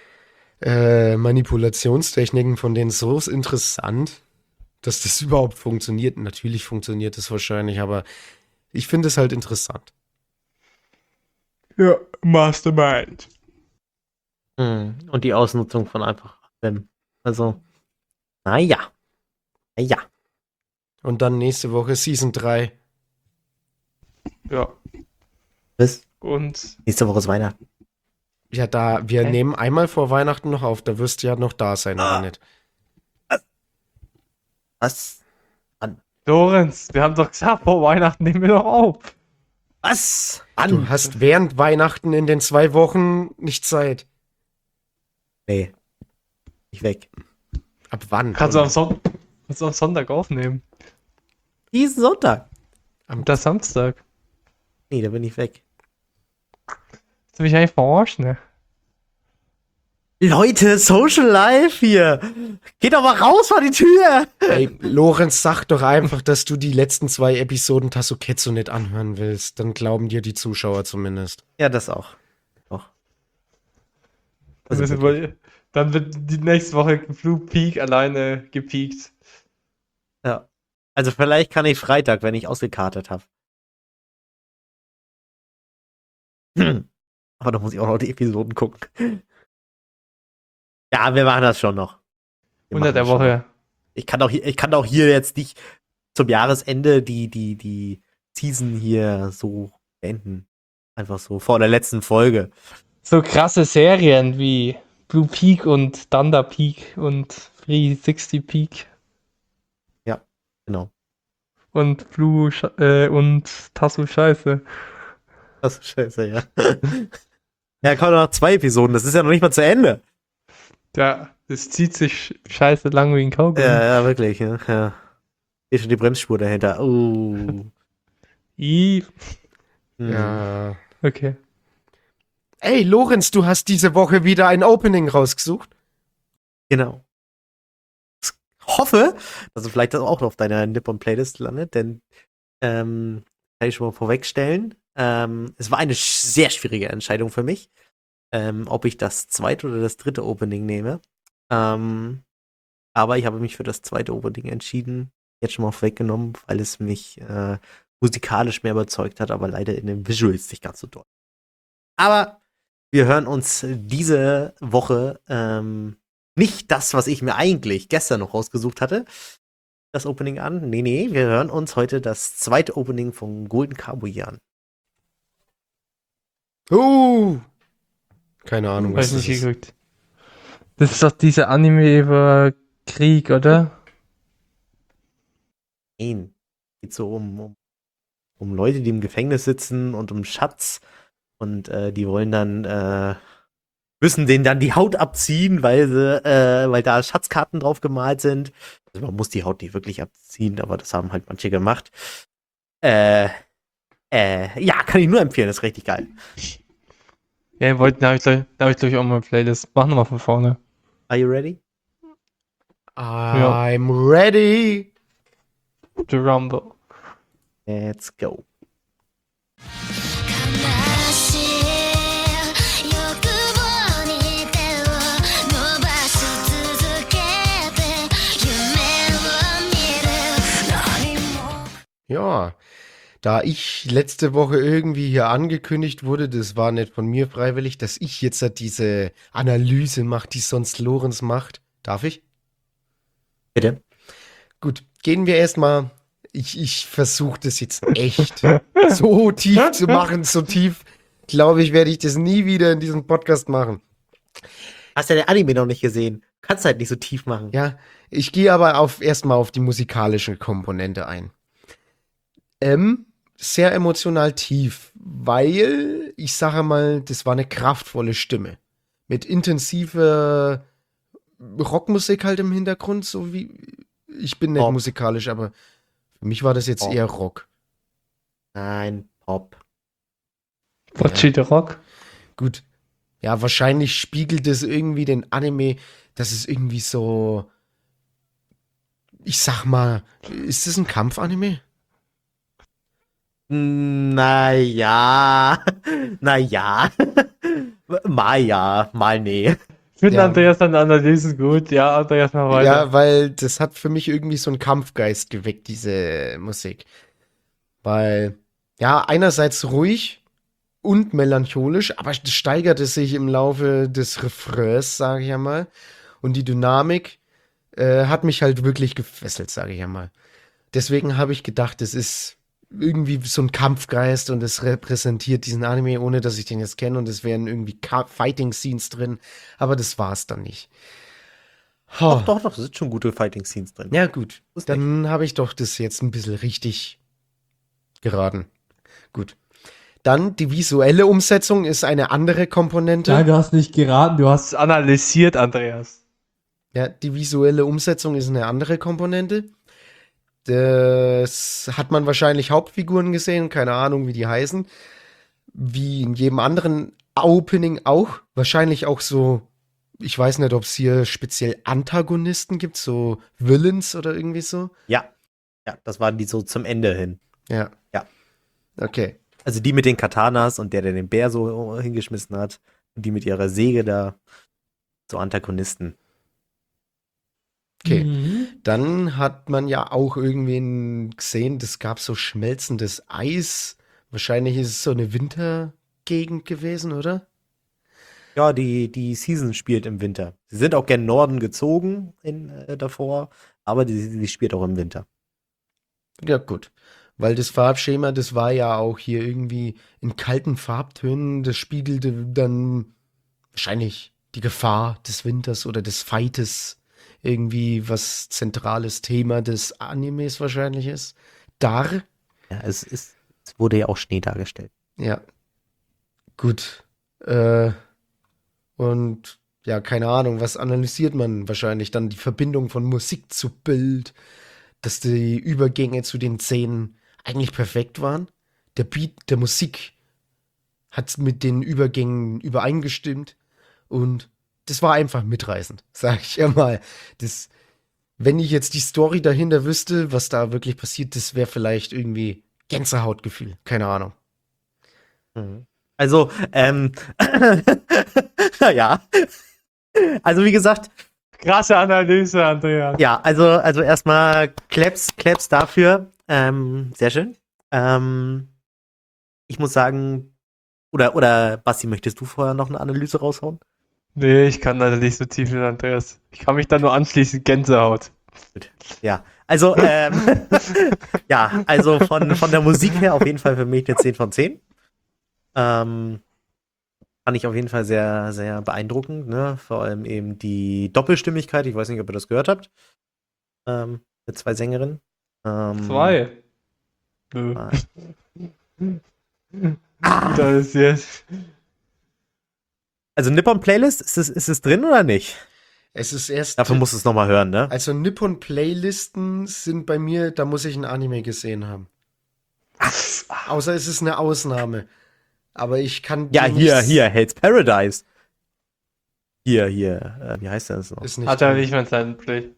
Manipulationstechniken von denen so interessant, dass das überhaupt funktioniert. Natürlich funktioniert das wahrscheinlich, aber ich finde es halt interessant. Ja, Mastermind. Und die Ausnutzung von einfach allem. Also, naja. Ja. Und dann nächste Woche Season 3. Ja. Bis Und nächste Woche ist Weihnachten. Ja, wir Okay. nehmen einmal vor Weihnachten noch auf. Da wirst du ja noch da sein, oder nicht? Was? Lorenz, wir haben doch gesagt, vor Weihnachten nehmen wir doch auf. Was? Du hast während Weihnachten in den 2 Wochen nicht Zeit. Nee. Ich weg. Ab wann? Kannst du am Sonntag aufnehmen. Diesen Sonntag. Das Samstag. Nee, da bin ich weg. Willst du mich eigentlich verarschen, ne? Leute, Social Life hier. Geht doch mal raus vor die Tür. Ey, Lorenz, sag doch einfach, dass du die letzten 2 Episoden Tasuketsu nicht anhören willst. Dann glauben dir die Zuschauer zumindest. Ja, das auch. Doch. Also Dann wird die nächste Woche Blue Peak alleine gepiekt. ja. Also vielleicht kann ich Freitag, wenn ich ausgekartet habe. Aber da muss ich auch noch die Episoden gucken. Ja, wir machen das schon noch. Wir Unter machen der das schon Woche. noch. Ich kann auch hier jetzt nicht zum Jahresende die Season hier so beenden. Einfach so vor der letzten Folge. So krasse Serien wie Blue Peak und Thunder Peak und 360 Peak Genau. und und Tasso Scheiße. Das ist scheiße, ja. Ja, kommen noch 2 Episoden. Das ist ja noch nicht mal zu Ende. Ja, das zieht sich scheiße lang wie ein Kaugummi. Ja, wirklich. Ja. Hier ist schon die Bremsspur dahinter. Oh. I. Ja. Okay. Ey, Lorenz, du hast diese Woche wieder ein Opening rausgesucht. Genau. Ich hoffe, dass du vielleicht das auch auf deiner Nippon-Playlist landet, denn kann ich schon mal vorwegstellen. Es war eine sehr schwierige Entscheidung für mich, ob ich das zweite oder das dritte Opening nehme. Aber ich habe mich für das zweite Opening entschieden, jetzt schon mal vorweggenommen, weil es mich musikalisch mehr überzeugt hat, aber leider in den Visuals nicht ganz so doll. Aber wir hören uns diese Woche nicht das, was ich mir eigentlich gestern noch rausgesucht hatte, das Opening an. Nee, wir hören uns heute das zweite Opening von Golden Kamuy an. Keine Ahnung, Weiß was das nicht ist. geguckt. Das ist doch dieser Anime über Krieg, oder? Nein. Geht so um Leute, die im Gefängnis sitzen und um Schatz. Und die wollen dann, müssen denen dann die Haut abziehen, weil da Schatzkarten drauf gemalt sind. Also man muss die Haut nicht wirklich abziehen, aber das haben halt manche gemacht. Ja, kann ich nur empfehlen, ist richtig geil. Ja, da hab ich gleich auch mal eine Playlist. Mach nochmal von vorne. Are you ready? I'm ready. The Rumble. Let's go. 悲しい欲望に手を伸ばし続けて夢を見る何も Ja, da ich letzte Woche irgendwie hier angekündigt wurde, das war nicht von mir freiwillig, dass ich jetzt halt diese Analyse mache, die sonst Lorenz macht. Darf ich? Bitte. Gut, gehen wir erstmal. Ich versuche das jetzt echt so tief zu machen, so tief, glaube ich, werde ich das nie wieder in diesem Podcast machen. Hast ja den Anime noch nicht gesehen. Kannst halt nicht so tief machen. Ja, ich gehe aber erstmal auf die musikalische Komponente ein. Sehr emotional tief, weil, ich sage mal, das war eine kraftvolle Stimme. Mit intensiver Rockmusik halt im Hintergrund, so wie, ich bin nicht Pop. musikalisch, aber für mich war das jetzt Pop. eher Rock. Nein, Pop. Bocchi the Rock. Gut. Ja, wahrscheinlich spiegelt es irgendwie den Anime, dass es irgendwie so, ich sag mal, ist das ein Kampfanime? Naja. Naja. Mal ja, mal nee. Ich finde Ja. Andreas seine Analysen gut. Ja, Andreas, mal weiter. Ja, weil das hat für mich irgendwie so einen Kampfgeist geweckt, diese Musik. Weil, ja, einerseits ruhig und melancholisch, aber das steigerte sich im Laufe des Refrains, sage ich einmal. Und die Dynamik hat mich halt wirklich gefesselt, sage ich einmal. Deswegen habe ich gedacht, es ist irgendwie so ein Kampfgeist und es repräsentiert diesen Anime, ohne dass ich den jetzt kenne. Und es wären irgendwie Fighting-Scenes drin, aber das war es dann nicht. Doch, da sind schon gute Fighting-Scenes drin. Ja, gut. Wusste Dann habe ich doch das jetzt ein bisschen richtig geraten. Gut. Dann die visuelle Umsetzung ist eine andere Komponente. Nein, du hast nicht geraten, du hast es analysiert, Andreas. Ja, die visuelle Umsetzung ist eine andere Komponente. Das hat man wahrscheinlich Hauptfiguren gesehen, keine Ahnung, wie die heißen. Wie in jedem anderen Opening auch. Wahrscheinlich auch so, ich weiß nicht, ob es hier speziell Antagonisten gibt, so Villains oder irgendwie so. Ja. Ja, das waren die so zum Ende hin. Ja. Ja. Okay. Also die mit den Katanas und der den Bär so hingeschmissen hat. Und die mit ihrer Säge da. So Antagonisten. Okay. Mhm. Dann hat man ja auch irgendwen gesehen, das gab so schmelzendes Eis. Wahrscheinlich ist es so eine Wintergegend gewesen, oder? Ja, die Season spielt im Winter. Sie sind auch gen Norden gezogen davor, aber die spielt auch im Winter. Ja, gut. Weil das Farbschema, das war ja auch hier irgendwie in kalten Farbtönen. Das spiegelte dann wahrscheinlich die Gefahr des Winters oder des Fightes. Irgendwie was zentrales Thema des Animes wahrscheinlich ist. Dar. Ja, es wurde ja auch Schnee dargestellt. Ja. Gut. Und ja, keine Ahnung, was analysiert man wahrscheinlich? Dann die Verbindung von Musik zu Bild, dass die Übergänge zu den Szenen eigentlich perfekt waren. Der Beat der Musik hat mit den Übergängen übereingestimmt und das war einfach mitreißend, sag ich ja mal. Wenn ich jetzt die Story dahinter wüsste, was da wirklich passiert, das wäre vielleicht irgendwie Gänsehautgefühl. Keine Ahnung. Also, ja. Also, wie gesagt, Krasse Analyse, Andreas. ja, also erstmal Claps dafür. Sehr schön. Ich muss sagen, oder Basti, möchtest du vorher noch eine Analyse raushauen? Nee, ich kann leider nicht so tief wie Andreas. Ich kann mich da nur anschließen, Gänsehaut. Ja, also, ja, also von der Musik her auf jeden Fall für mich eine 10 von 10. Fand ich auf jeden Fall sehr, sehr beeindruckend, ne? Vor allem eben die Doppelstimmigkeit, ich weiß nicht, ob ihr das gehört habt, mit zwei Sängerinnen. 2. Nö. Ah. Das ist jetzt. Also Nippon Playlist, ist es drin oder nicht? Es ist erst. Dafür musst du es nochmal hören, ne? Also Nippon-Playlisten sind bei mir, da muss ich ein Anime gesehen haben. Außer es ist eine Ausnahme. Aber ich kann Ja, die hier, nicht- hier, Hell's Paradise. Hier, wie heißt das noch? Ist nicht Hat er drin. nicht mehr seinen Play.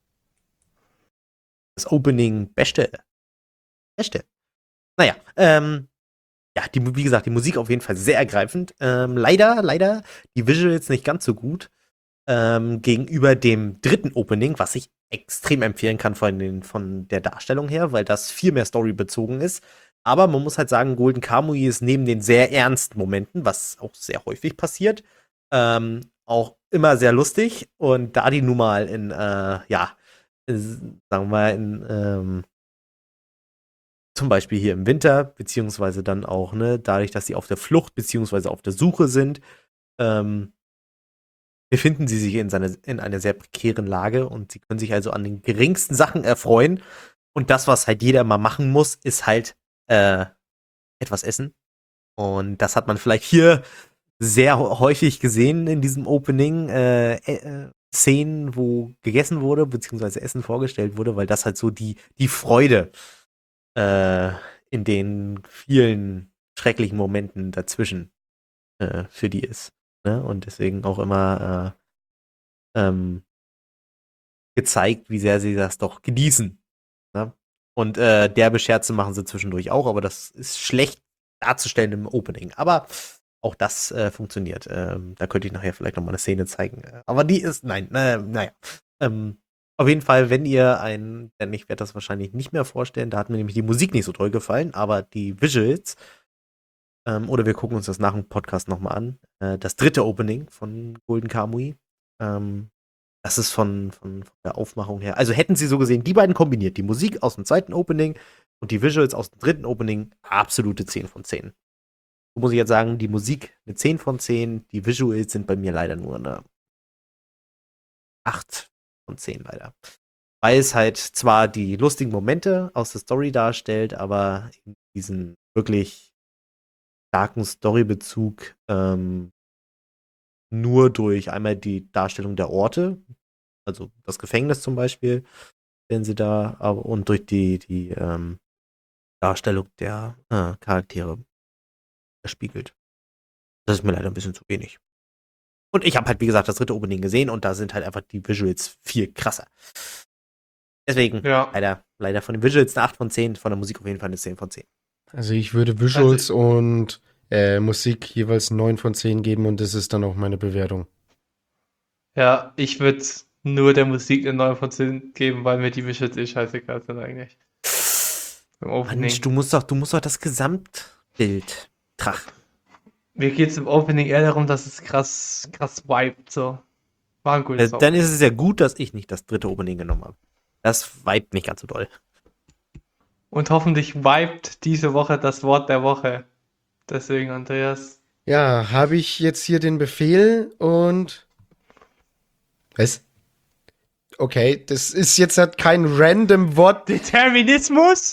Das Opening Beste. Beste. Naja, ja, wie gesagt, die Musik auf jeden Fall sehr ergreifend. Leider, die Visuals nicht ganz so gut. Gegenüber dem dritten Opening, was ich extrem empfehlen kann von der Darstellung her, weil das viel mehr storybezogen ist. Aber man muss halt sagen, Golden Kamuy ist neben den sehr ernsten Momenten, was auch sehr häufig passiert, auch immer sehr lustig. Und da die nun mal sagen wir mal, zum Beispiel hier im Winter, beziehungsweise dann auch, ne, dadurch, dass sie auf der Flucht, beziehungsweise auf der Suche sind, befinden sie sich in einer sehr prekären Lage und sie können sich also an den geringsten Sachen erfreuen. Und das, was halt jeder mal machen muss, ist halt etwas essen. Und das hat man vielleicht hier sehr häufig gesehen in diesem Opening. Szenen, wo gegessen wurde, beziehungsweise Essen vorgestellt wurde, weil das halt so die Freude in den vielen schrecklichen Momenten dazwischen für die ist. Ne? Und deswegen auch immer gezeigt, wie sehr sie das doch genießen. Ne? Und derbe Scherze machen sie zwischendurch auch, aber das ist schlecht darzustellen im Opening. Aber auch das funktioniert. Da könnte ich nachher vielleicht noch mal eine Szene zeigen. Aber die ist, naja. Auf jeden Fall, wenn ihr denn ich werde das wahrscheinlich nicht mehr vorstellen, da hat mir nämlich die Musik nicht so toll gefallen, aber die Visuals, oder wir gucken uns das nach dem Podcast nochmal an. Das dritte Opening von Golden Kamuy. Das ist von der Aufmachung her. Also hätten sie so gesehen, die beiden kombiniert, die Musik aus dem zweiten Opening und die Visuals aus dem dritten Opening, absolute 10 von 10. So muss ich jetzt sagen, die Musik eine 10 von 10, die Visuals sind bei mir leider nur eine 8 von 10 leider. Weil es halt zwar die lustigen Momente aus der Story darstellt, aber diesen wirklich starken Storybezug nur durch einmal die Darstellung der Orte, also das Gefängnis zum Beispiel, wenn sie da, und durch die Darstellung der Charaktere erspiegelt. Das ist mir leider ein bisschen zu wenig. Und ich habe halt, wie gesagt, das dritte Opening gesehen und da sind halt einfach die Visuals viel krasser. Deswegen Ja. leider von den Visuals eine 8 von 10, von der Musik auf jeden Fall eine 10 von 10. Also ich würde Visuals und Musik jeweils 9 von 10 geben und das ist dann auch meine Bewertung. Ja, ich würde nur der Musik eine 9 von 10 geben, weil mir die Visuals scheißegal sind eigentlich. Im Opening. Mensch, du musst doch das Gesamtbild trachten. Mir geht es im Opening eher darum, dass es krass vibet, so. War ein gutes Dann ist es ja gut, dass ich nicht das dritte Opening genommen habe. Das vibet nicht ganz so doll. Und hoffentlich vibet diese Woche das Wort der Woche. Deswegen, Andreas. Ja, habe ich jetzt hier den Befehl und was? Okay, das ist jetzt halt kein random Wort. Determinismus?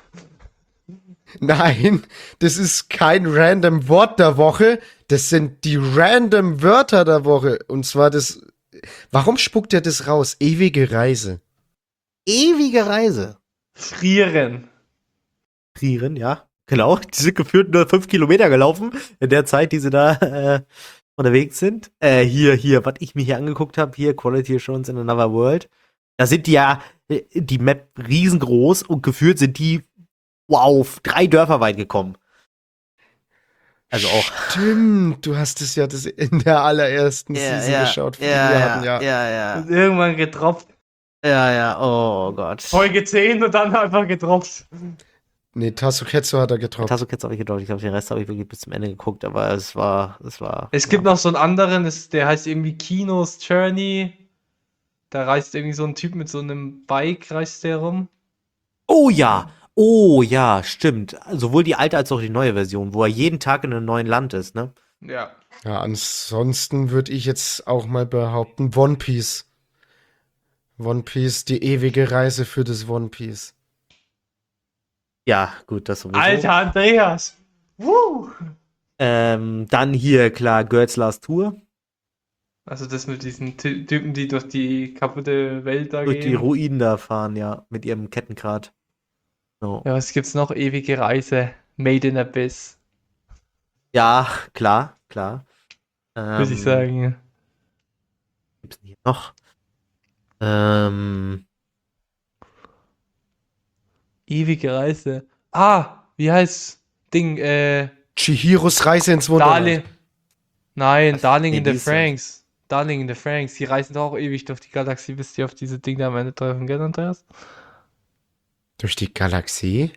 Nein, das ist kein random Wort der Woche. Das sind die random Wörter der Woche. Und zwar das. Warum spuckt er das raus? Ewige Reise. Ewige Reise. Frieren. Frieren, ja. Genau, die sind gefühlt nur 5 Kilometer gelaufen in der Zeit, die sie da unterwegs sind. Hier, was ich mir hier angeguckt habe, hier Quality Assurance in Another World. Da sind die Map riesengroß und gefühlt sind die, wow, 3 Dörfer weit gekommen. Also auch. Stimmt, du hast es ja das in der allerersten Season geschaut, die wir hatten, ja. ja. Und irgendwann getropft. Ja, oh Gott. Folge 10 und dann einfach getropft. Nee, Tasuketsu hat er getroffen. Tasuketsu habe ich gedauert. Ich glaube, den Rest habe ich wirklich bis zum Ende geguckt, aber es war. Es gibt noch so einen anderen, der heißt irgendwie Kinos Journey. Da reist irgendwie so ein Typ mit so einem Bike, reist der rum. Oh ja, stimmt. Sowohl die alte als auch die neue Version, wo er jeden Tag in einem neuen Land ist, ne? Ja. Ja, ansonsten würde ich jetzt auch mal behaupten, One Piece. One Piece, die ewige Reise für das One Piece. Ja, gut, das sowieso. Alter Andreas. Woo! Dann hier, klar, Girls Last Tour. Also das mit diesen Typen, die durch die kaputte Welt da Durch die gehen. Ruinen da fahren, ja, mit ihrem Kettenrad. So. Ja, was gibt's noch? Ewige Reise. Made in Abyss, Ja, klar. würde ich sagen. Gibt's denn hier noch? Ähm, Ewige Reise. Ah, wie heißt Ding? Chihiros Reise ins Wunderland. Darling. Nein, Darling Nee, in the die ist ja- Franxx. Darling in the Franxx. Die reisen doch auch ewig durch die Galaxie, bis die auf diese Dinge am Ende treffen, gell, Andreas? Durch die Galaxie?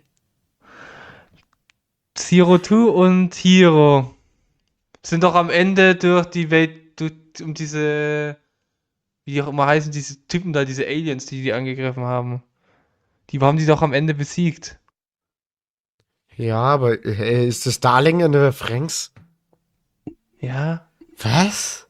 Zero Two und Hero sind doch am Ende durch die Welt, um diese, wie auch immer heißen, diese Typen da, diese Aliens, die angegriffen haben. Die haben die doch am Ende besiegt. Ja, aber ist das Darling in der Franks? Ja. Was?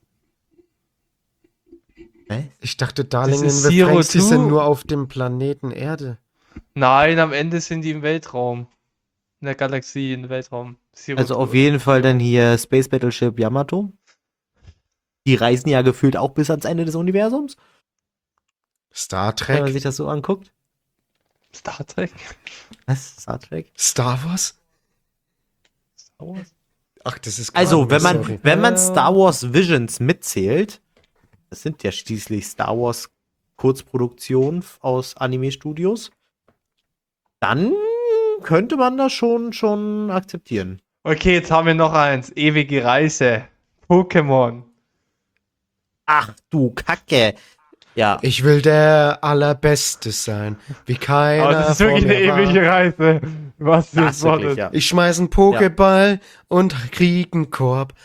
Hä? Ich dachte, Darling in ist the Zero Franks, die Two. sind nur auf dem Planeten Erde. Nein, am Ende sind die im Weltraum. In der Galaxie, im Weltraum. Zero Also Two auf und jeden Fall Hero. dann hier Space Battleship Yamato. Die reisen ja gefühlt auch bis ans Ende des Universums, Star wenn man Trek? sich das so anguckt. Star Trek. Was? Star Trek? Star Wars? Star Wars. Ach, das ist Also, klar, wenn sorry. man Star Wars Visions mitzählt, das sind ja schließlich Star Wars Kurzproduktionen aus Anime-Studios, dann könnte man das schon akzeptieren. Okay, jetzt haben wir noch eins. Ewige Reise. Pokémon. Ach du Kacke. Ja, Ich will der Allerbeste sein, wie keiner Aber das ist vor wirklich eine mir war. ewige Reise. Was das ist wirklich, ja. Ich schmeiß einen Pokéball und krieg einen Korb.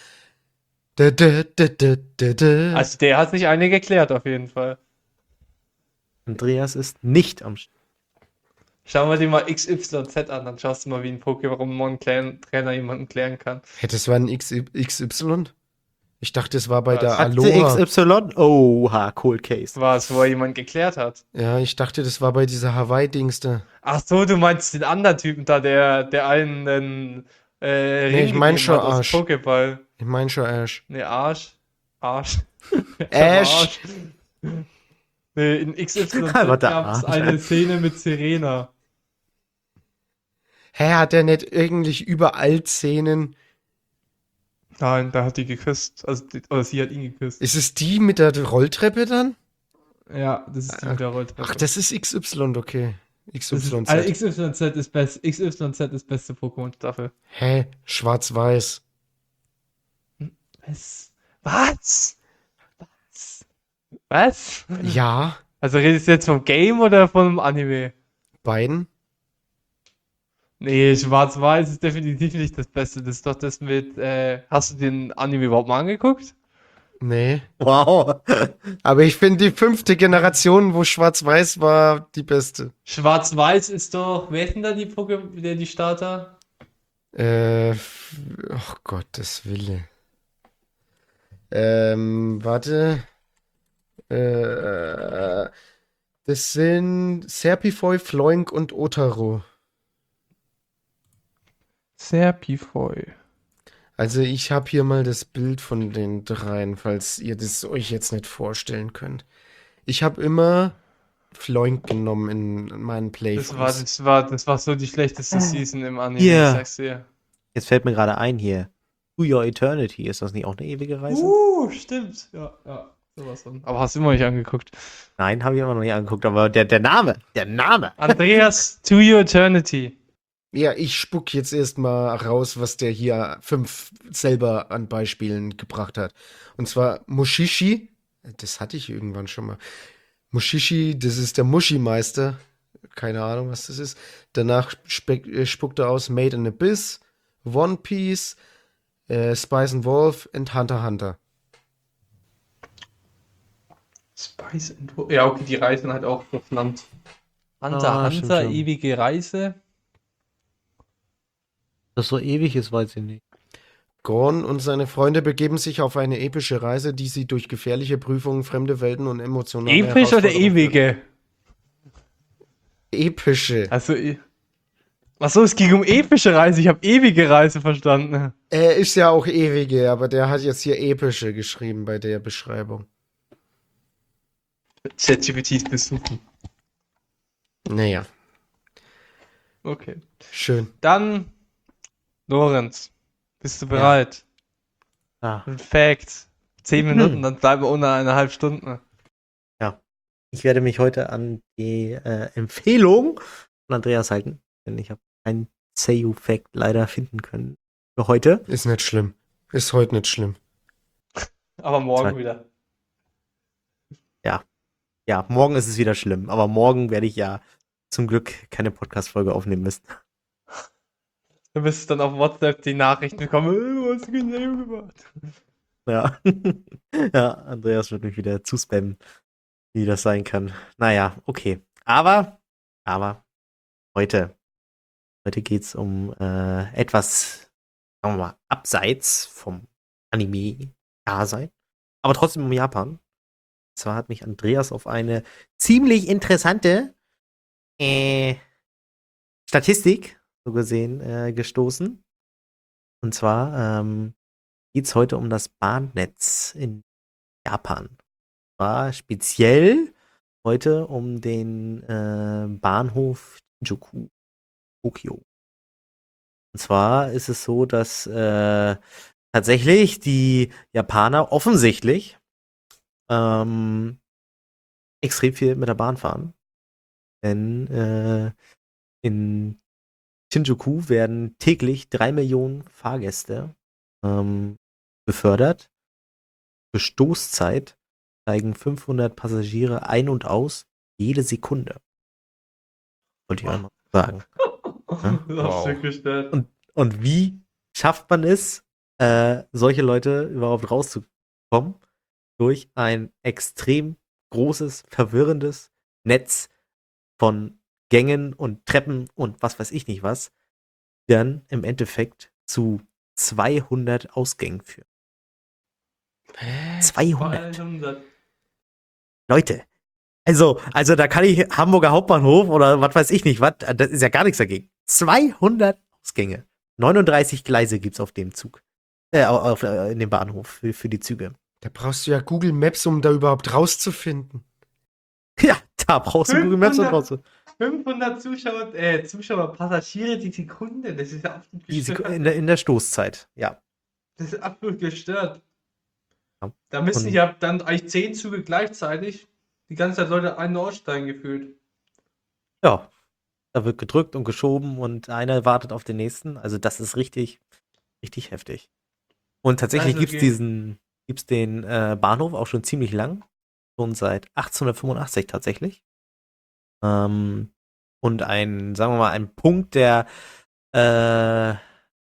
Da. Also der hat sich eine geklärt auf jeden Fall. Andreas ist nicht am Start. Schauen wir dir mal XYZ an, dann schaust du mal, wie ein Pokémon-Trainer jemanden klären kann. Hey, das war ein XY? Ich dachte, es war bei Was? der Hatte Aloha. XY? Oha, Cold Case. Was, wo er jemanden geklärt hat. Ja, ich dachte, das war bei dieser Hawaii-Dings da. Ach so, du meinst den anderen Typen da, der einen Ring ich mein gegeben schon hat aus Arsch. Pokéball. Ich mein schon Ash. Ne, Arsch. Ash. Nee, in XYZ Einfach der gab es Arsch. eine Szene mit Serena. Hä, hat der nicht eigentlich überall Szenen? Nein, da hat die geküsst. Oder sie hat ihn geküsst. Ist es die mit der Rolltreppe dann? Ja, das ist die mit der Rolltreppe. Ach, das ist XY, okay. Das ist, XYZ. also XYZ ist best. XYZ ist beste Pokémon-Staffel. Hä? Schwarz-Weiß. Was? Was? Was? Was? Ja, Also redest du jetzt vom Game oder vom Anime? beiden. Nee, Schwarz-Weiß ist definitiv nicht das Beste. Das ist doch das mit, hast du den Anime überhaupt mal angeguckt? Nee. Wow. Aber ich finde die 5. Generation, wo Schwarz-Weiß war, die beste. Schwarz-Weiß ist doch, wer ist denn da die Starter? Oh Gottes Wille. Warte. Das sind Serpifoy, Floink und Otaro. Serpifoy. Also ich habe hier mal das Bild von den dreien, falls ihr das euch jetzt nicht vorstellen könnt. Ich habe immer Floink genommen in meinen Playthroughs. Das war so die schlechteste Season im Anime, Yeah. ich sag's dir. Jetzt fällt mir gerade ein hier. To Your Eternity, ist das nicht auch eine ewige Reise? Stimmt. Ja, sowas von. Aber hast du immer nicht angeguckt. Nein, habe ich immer noch nicht angeguckt, aber der Name. Andreas, To Your Eternity. Ja, ich spuck jetzt erstmal raus, was der hier 5 selber an Beispielen gebracht hat. Und zwar Mushishi, das hatte ich irgendwann schon mal. Mushishi, das ist der Mushi-Meister. Keine Ahnung, was das ist. Danach spuckt er aus Made in Abyss, One Piece, Spice and Wolf und Hunter x Hunter. Spice and Wolf. Ja, okay, die reisen halt auch durchs Land. Hunter, stimmt Hunter, schon. ewige Reise. Das so ewig ist, weiß ich nicht. Gorn und seine Freunde begeben sich auf eine epische Reise, die sie durch gefährliche Prüfungen, fremde Welten und emotionale Episch oder Herausforderungen ewige? führt. Epische. Also, achso, es ging um epische Reise. Ich habe ewige Reise verstanden. Er ist ja auch ewige, aber der hat jetzt hier epische geschrieben bei der Beschreibung. ChatGPT besuchen. Naja. Okay. Schön. Dann, Lorenz, bist du bereit? Ah, Ein Fact. 10 Minuten, dann bleiben wir unter 1,5 Stunden. ja. Ich werde mich heute an die Empfehlung von Andreas halten, denn ich habe einen Seiyu-Fact leider finden können für heute. Ist nicht schlimm. Ist heute nicht schlimm. Aber morgen Zwei. wieder. Ja, morgen ist es wieder schlimm, aber morgen werde ich ja zum Glück keine Podcast-Folge aufnehmen müssen. Du wirst dann auf WhatsApp die Nachrichten bekommen, du hast genau gemacht. Ja. Ja, Andreas wird mich wieder zuspammen, wie das sein kann. Naja, okay. Aber heute, heute geht es um etwas, sagen wir mal, abseits vom Anime-Dasein, aber trotzdem um Japan. Und zwar hat mich Andreas auf eine ziemlich interessante Statistik, so gesehen, gestoßen. Und zwar geht es heute um das Bahnnetz in Japan. War speziell heute um den Bahnhof Shinjuku, Tokio. Und zwar ist es so, dass tatsächlich die Japaner offensichtlich extrem viel mit der Bahn fahren. Denn in Shinjuku werden täglich 3 Millionen Fahrgäste befördert. Für Stoßzeit steigen 500 Passagiere ein und aus jede Sekunde. Wollte ich einmal sagen. Ja? Das hast du gestört. Und wie schafft man es, solche Leute überhaupt rauszukommen? Durch ein extrem großes, verwirrendes Netz von Gängen und Treppen und was weiß ich nicht was, die dann im Endeffekt zu 200 Ausgängen führen. 200. 200. Leute. Also da kann ich Hamburger Hauptbahnhof oder was weiß ich nicht, was, das ist ja gar nichts dagegen. 200 Ausgänge. 39 Gleise gibt's auf dem Zug. In dem Bahnhof für die Züge. Da brauchst du ja Google Maps, um da überhaupt rauszufinden. Ja, da brauchst du Google Maps und 500 raus. 500 Zuschauer, Passagiere die Sekunde, das ist ja absolut gestört. In der Stoßzeit, ja. Das ist absolut gestört. Ja. Da müssen Und- ja dann eigentlich 10 Züge gleichzeitig die ganze Zeit Leute ein- und aussteigen gefühlt. Ja, da wird gedrückt und geschoben und einer wartet auf den nächsten. Also das ist richtig, richtig heftig. Und tatsächlich Also gibt's den Bahnhof auch schon ziemlich lang. Schon seit 1885 tatsächlich. Und sagen wir mal, ein Punkt, der eher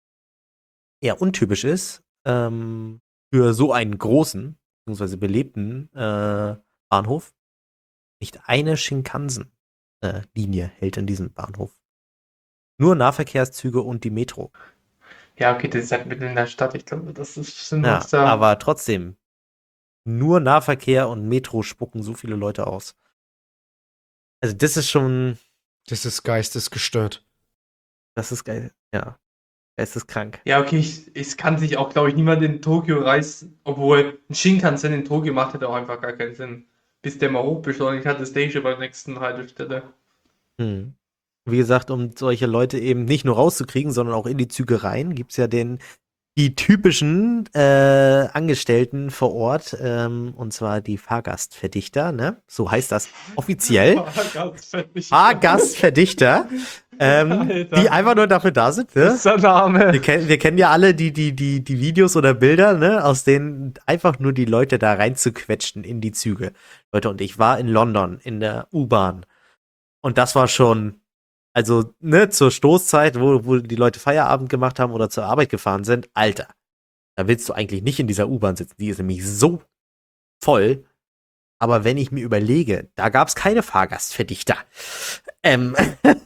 untypisch ist, für so einen großen, beziehungsweise belebten Bahnhof. Nicht eine Shinkansen-Linie hält in diesem Bahnhof. Nur Nahverkehrszüge und die Metro. Ja, okay, das ist halt mitten in der Stadt. Ich glaube, das ist Ja, sinnlos da. aber trotzdem, nur Nahverkehr und Metro spucken so viele Leute aus. Also das ist schon, Das ist geistesgestört. das ist geil. Ja, es ist krank. Ja, okay, es kann sich auch, glaube ich, niemand in Tokio reißen, obwohl ein Shinkansen in Tokio macht halt auch einfach gar keinen Sinn. Bis der mal hochbeschleunigt hat, ist der schon bei der nächsten Haltestelle. Hm. Wie gesagt, um solche Leute eben nicht nur rauszukriegen, sondern auch in die Züge rein, gibt's ja die typischen Angestellten vor Ort, und zwar die Fahrgastverdichter, ne? So heißt das offiziell. Ganz fertig. Fahrgastverdichter, Alter. die einfach nur dafür da sind, ne? Das ist der Name. Wir kennen ja alle die Videos oder Bilder, ne, aus denen einfach nur die Leute da reinzuquetschen in die Züge. Leute, und ich war in London in der U-Bahn. Und das war schon, also, ne, zur Stoßzeit, wo die Leute Feierabend gemacht haben oder zur Arbeit gefahren sind. Alter, da willst du eigentlich nicht in dieser U-Bahn sitzen. Die ist nämlich so voll. Aber wenn ich mir überlege, da gab es keine Fahrgastverdichter. Wenn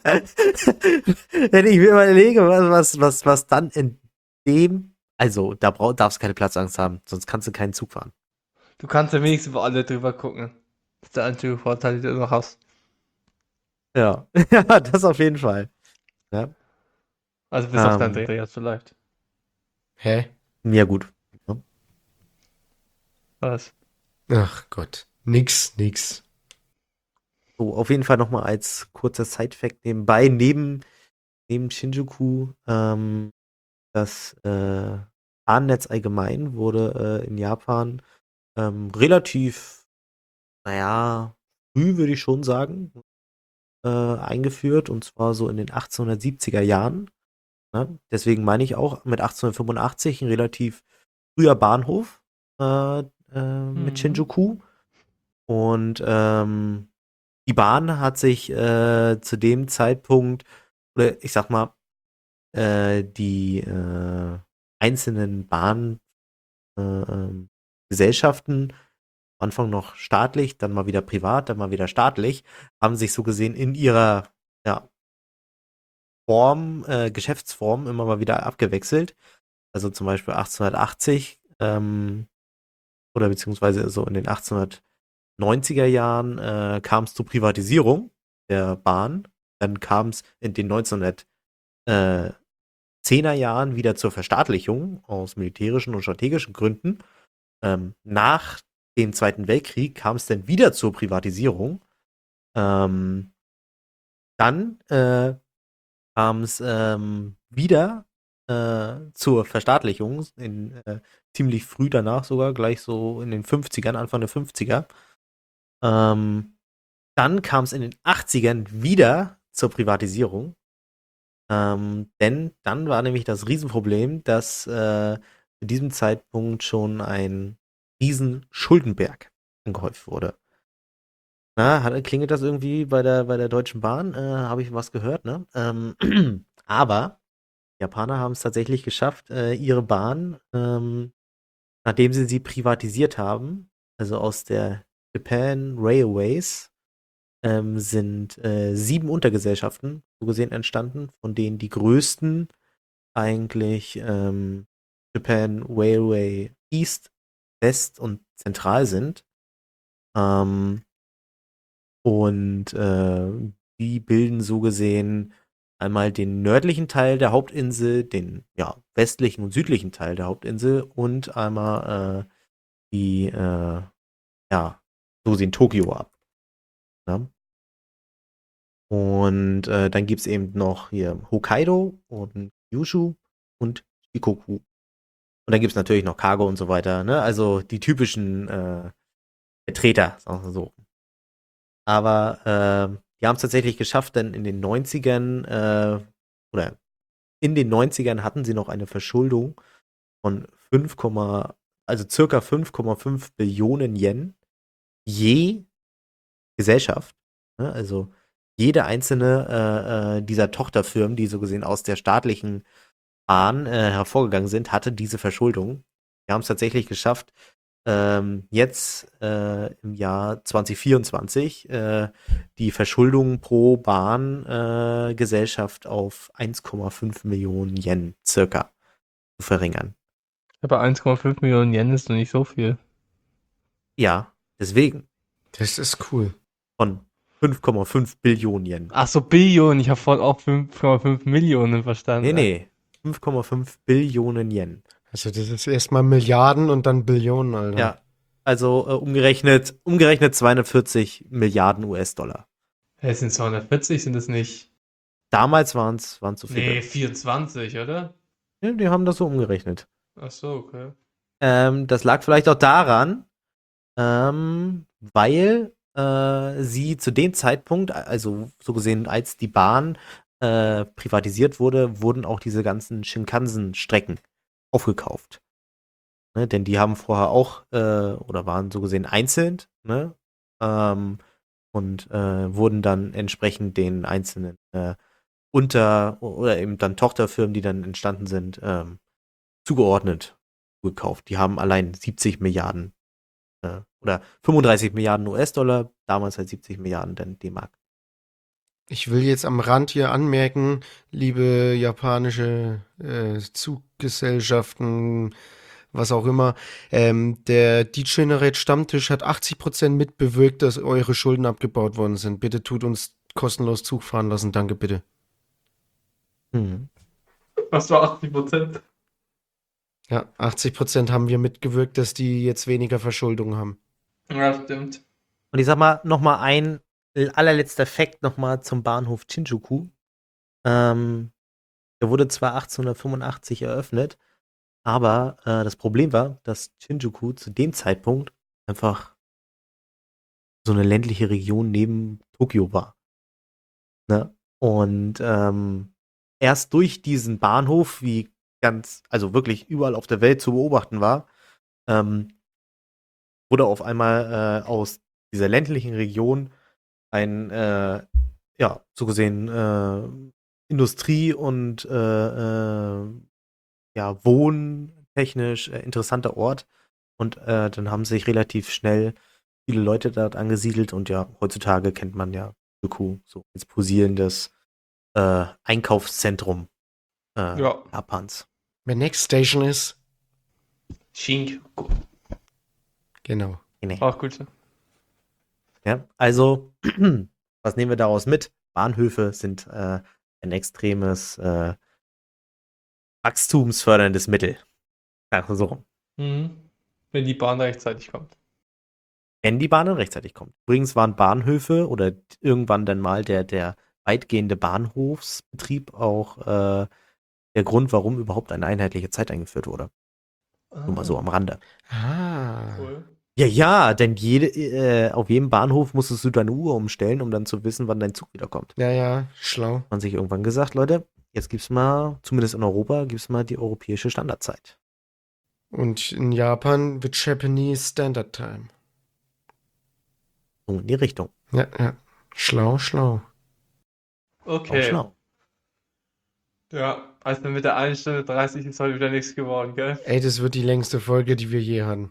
ich mir überlege, was dann in dem, also da darfst du keine Platzangst haben, sonst kannst du keinen Zug fahren. Du kannst ja wenigstens über alle drüber gucken. Das ist der einzige Vorteil, den du noch hast. Ja, ja, das auf jeden Fall. Ja, Also bis auf Ähm. dein Andreas vielleicht. Hä? ja gut. Was? Ach Gott. Nix. So, auf jeden Fall nochmal als kurzer Side-Fact nebenbei, neben neben Shinjuku das Bahnnetz allgemein wurde in Japan relativ, naja, früh würde ich schon sagen, eingeführt, und zwar so in den 1870er Jahren. Ne? Deswegen meine ich auch mit 1885 ein relativ früher Bahnhof mit Shinjuku. Und die Bahn hat sich zu dem Zeitpunkt, oder ich sag mal, die einzelnen Bahngesellschaften, am Anfang noch staatlich, dann mal wieder privat, dann mal wieder staatlich, haben sich so gesehen in ihrer Geschäftsform immer mal wieder abgewechselt. Also zum Beispiel 1880 oder beziehungsweise so in den 1890er Jahren kam es zur Privatisierung der Bahn. Dann kam es in den 1910er Jahren wieder zur Verstaatlichung aus militärischen und strategischen Gründen. Nach dem Zweiten Weltkrieg kam es dann wieder zur Privatisierung. Dann kam es wieder zur Verstaatlichung, ziemlich früh danach sogar, gleich so in den 50ern, Anfang der 50er. Dann kam es in den 80ern wieder zur Privatisierung. Denn dann war nämlich das Riesenproblem, dass zu diesem Zeitpunkt schon ein Riesenschuldenberg angehäuft wurde. Klingelt das irgendwie bei der Deutschen Bahn? Habe ich was gehört, ne? Aber die Japaner haben es tatsächlich geschafft, ihre Bahn, nachdem sie privatisiert haben, also aus der Japan Railways, sind 7 Untergesellschaften so gesehen entstanden, von denen die größten eigentlich Japan Railway East, West und Zentral sind. Die bilden so gesehen einmal den nördlichen Teil der Hauptinsel, den westlichen und südlichen Teil der Hauptinsel und einmal die so gesehen Tokio ab. Ne? Und dann gibt es eben noch hier Hokkaido und Kyushu und Shikoku. Und dann gibt es natürlich noch Cargo und so weiter, ne? Also die typischen Vertreter, sagen wir so. Aber die haben es tatsächlich geschafft, denn in den 90ern in den 90ern hatten sie noch eine Verschuldung von circa 5,5 Billionen Yen je Gesellschaft. Ne? Also jede einzelne dieser Tochterfirmen, die so gesehen aus der staatlichen Bahn hervorgegangen sind, hatte diese Verschuldung. Wir haben es tatsächlich geschafft, jetzt im Jahr 2024 die Verschuldung pro Bahngesellschaft auf 1,5 Millionen Yen circa zu verringern. Aber 1,5 Millionen Yen ist noch nicht so viel. Ja, deswegen Das ist cool. von 5,5 Billionen Yen. Ach so, Billionen. Ich habe vorhin auch 5,5 Millionen verstanden. Nee. 5,5 Billionen Yen. Also das ist erstmal Milliarden und dann Billionen, Alter. Ja, also umgerechnet 240 Milliarden US-Dollar. Es sind 240, sind es nicht? Damals waren es so viele. Nee, 24, oder? Ja, die haben das so umgerechnet. Ach so, okay. Das lag vielleicht auch daran, weil sie zu dem Zeitpunkt, also so gesehen, als die Bahn privatisiert wurde, wurden auch diese ganzen Shinkansen-Strecken aufgekauft. Ne? Denn die haben vorher auch oder waren so gesehen einzeln, ne? Und wurden dann entsprechend den einzelnen oder eben dann Tochterfirmen, die dann entstanden sind, zugeordnet gekauft. Die haben allein 70 Milliarden oder 35 Milliarden US-Dollar, damals halt 70 Milliarden D-Mark. Ich will jetzt am Rand hier anmerken, liebe japanische Zuggesellschaften, was auch immer, der Degenerate Stammtisch hat 80% mitbewirkt, dass eure Schulden abgebaut worden sind. Bitte tut uns kostenlos Zug fahren lassen, danke bitte. Mhm. Was war 80%? Ja, 80% haben wir mitgewirkt, dass die jetzt weniger Verschuldung haben. Ja, stimmt. Und ich sag mal, nochmal ein allerletzter Fact nochmal zum Bahnhof Shinjuku. Der wurde zwar 1885 eröffnet, aber das Problem war, dass Shinjuku zu dem Zeitpunkt einfach so eine ländliche Region neben Tokio war. Ne? Und erst durch diesen Bahnhof, wie also wirklich überall auf der Welt zu beobachten war, wurde auf einmal aus dieser ländlichen Region ein, so gesehen, Industrie- und wohntechnisch interessanter Ort. Und dann haben sich relativ schnell viele Leute dort angesiedelt und ja, heutzutage kennt man ja Shinjuku so als posierendes Einkaufszentrum Japans. The next station ist. Shinjuku. Genau. Auch gut. Ja, also, was nehmen wir daraus mit? Bahnhöfe sind ein extremes wachstumsförderndes Mittel. Also so rum. Wenn die Bahn rechtzeitig kommt. Wenn die Bahn dann rechtzeitig kommt. Übrigens waren Bahnhöfe oder irgendwann dann mal der weitgehende Bahnhofsbetrieb auch der Grund, warum überhaupt eine einheitliche Zeit eingeführt wurde. Nur mal so am Rande. Cool. Ja, denn auf jedem Bahnhof musstest du deine Uhr umstellen, um dann zu wissen, wann dein Zug wiederkommt. Ja, schlau. Hat man sich irgendwann gesagt, Leute, jetzt gibt's mal, zumindest in Europa, gibt's mal die europäische Standardzeit. Und in Japan wird Japanese Standard Time. So in die Richtung. Ja. Schlau. Okay. Auch schlau. Ja, also mit der 1 Stunde 30 ist heute wieder nichts geworden, gell? Ey, das wird die längste Folge, die wir je hatten.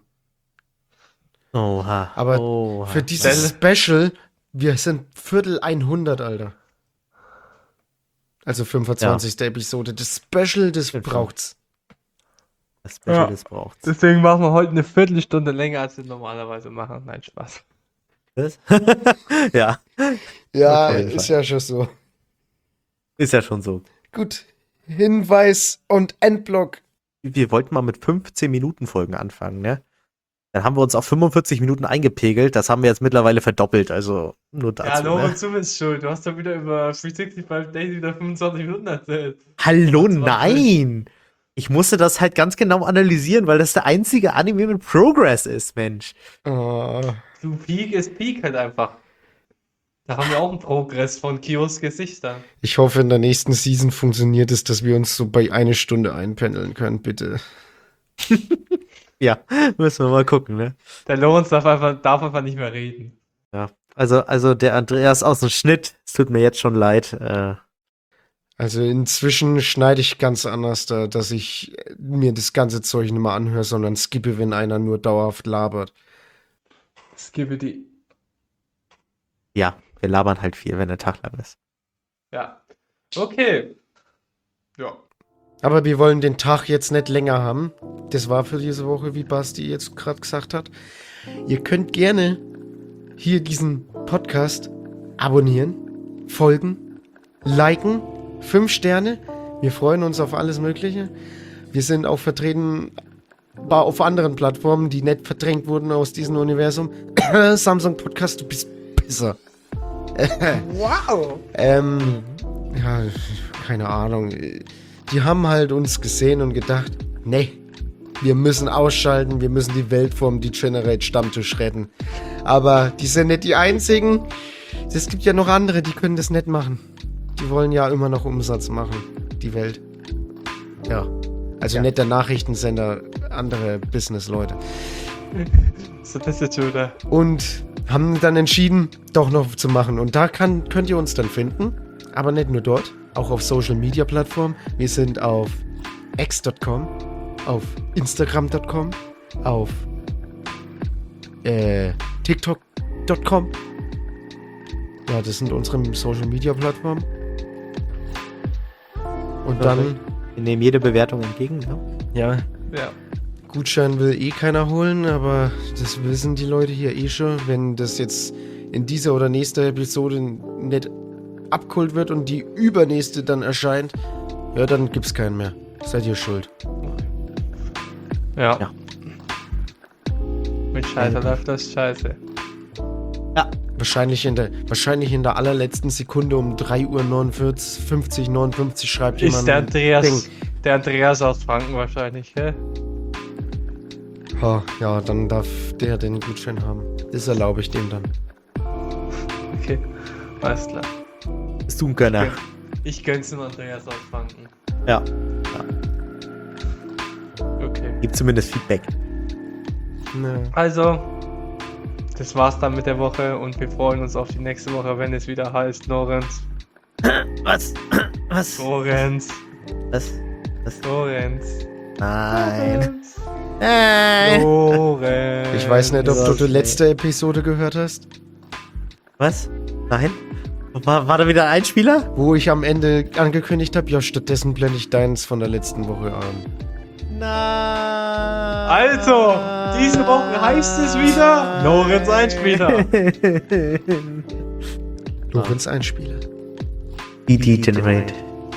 Oha. Aber für dieses Special, wir sind Viertel 100, Alter. Also 25. Episode. Das Special, das braucht's. Das Special, das braucht's. Deswegen machen wir heute eine Viertelstunde länger, als wir normalerweise machen. Nein, Spaß. Was? Ja. Ja, Auf jeden ist Fall. ja schon so. Ist ja schon so. Gut. Hinweis und Endblock. Wir wollten mal mit 15 Minuten Folgen anfangen, ne? Dann haben wir uns auf 45 Minuten eingepegelt. Das haben wir jetzt mittlerweile verdoppelt. Also nur Ja, dazu. Lorenz, du bist schuld. Du hast doch wieder über 365 Days wieder 25 Minuten erzählt. Hallo, Das macht nein! Ich musste das halt ganz genau analysieren, weil das der einzige Anime mit Progress ist, Mensch. Oh, Du Peak ist Peak halt einfach. Da haben wir auch einen Progress von Kios Gesichtern. ich hoffe, in der nächsten Season funktioniert es, dass wir uns so bei 1 Stunde einpendeln können, bitte. Ja, müssen wir mal gucken, ne? Der Lorenz darf einfach nicht mehr reden. Ja. Also der Andreas aus dem Schnitt, es tut mir jetzt schon leid. Also inzwischen schneide ich ganz anders da, dass ich mir das ganze Zeug nicht mehr anhöre, sondern skippe, wenn einer nur dauerhaft labert. Skibidi. Ja, wir labern halt viel, wenn der Tag lang ist. Ja. Okay. Ja. Aber wir wollen den Tag jetzt nicht länger haben. Das war für diese Woche, wie Basti jetzt gerade gesagt hat. Ihr könnt gerne hier diesen Podcast abonnieren, folgen, liken, 5 Sterne. Wir freuen uns auf alles Mögliche. Wir sind auch vertreten auf anderen Plattformen, die nicht verdrängt wurden aus diesem Universum. Samsung Podcast, du bist Pisser. Wow! Ja, keine Ahnung. Die haben halt uns gesehen und gedacht, nee, wir müssen ausschalten, wir müssen die Welt vom Degenerate Stammtisch retten. Aber die sind nicht die einzigen. Es gibt ja noch andere, die können das nicht machen. Die wollen ja immer noch Umsatz machen, die Welt. Ja. Also nicht der Nachrichtensender, andere Business-Leute. So, das ist jetzt schon wieder. Und haben dann entschieden, doch noch zu machen. Und da könnt ihr uns dann finden. Aber nicht nur dort, auch auf Social-Media-Plattformen. Wir sind auf x.com, auf instagram.com, auf tiktok.com. Ja, das sind unsere Social-Media-Plattformen. Und dann, Wir nehmen jede Bewertung entgegen, ne? ja, Ja. Gutschein will eh keiner holen, aber das wissen die Leute hier eh schon. Wenn das jetzt in dieser oder nächster Episode nicht abgeholt wird und die übernächste dann erscheint, ja, dann gibt's keinen mehr. Seid ihr schuld. Ja. Ja. Mit Scheiße läuft das scheiße. Ja, Wahrscheinlich in der allerletzten Sekunde um 3:49, 59 schreibt Ist jemand. der ein Andreas, Ding. der Andreas aus Franken wahrscheinlich, hä? Ja, dann darf der den Gutschein haben. Das erlaube ich dem dann. Okay, alles klar. Bist du ein Gönner? Ich gönn's dem Andreas aus Franken. Ja. Okay. Gib zumindest Feedback. Ne. Also, das war's dann mit der Woche und wir freuen uns auf die nächste Woche, wenn es wieder heißt Lorenz. Was? Was? Lorenz. Was? Lorenz. Nein. Nein. Lorenz. Ich weiß nicht, ob du die Okay. letzte Episode gehört hast, Was? Nein? War da wieder ein Einspieler? wo ich am Ende angekündigt habe, ja, stattdessen blende ich deins von der letzten Woche an. Nein. Also, diese Woche heißt es wieder Lorenz Einspieler. Lorenz Einspieler. BD Generate.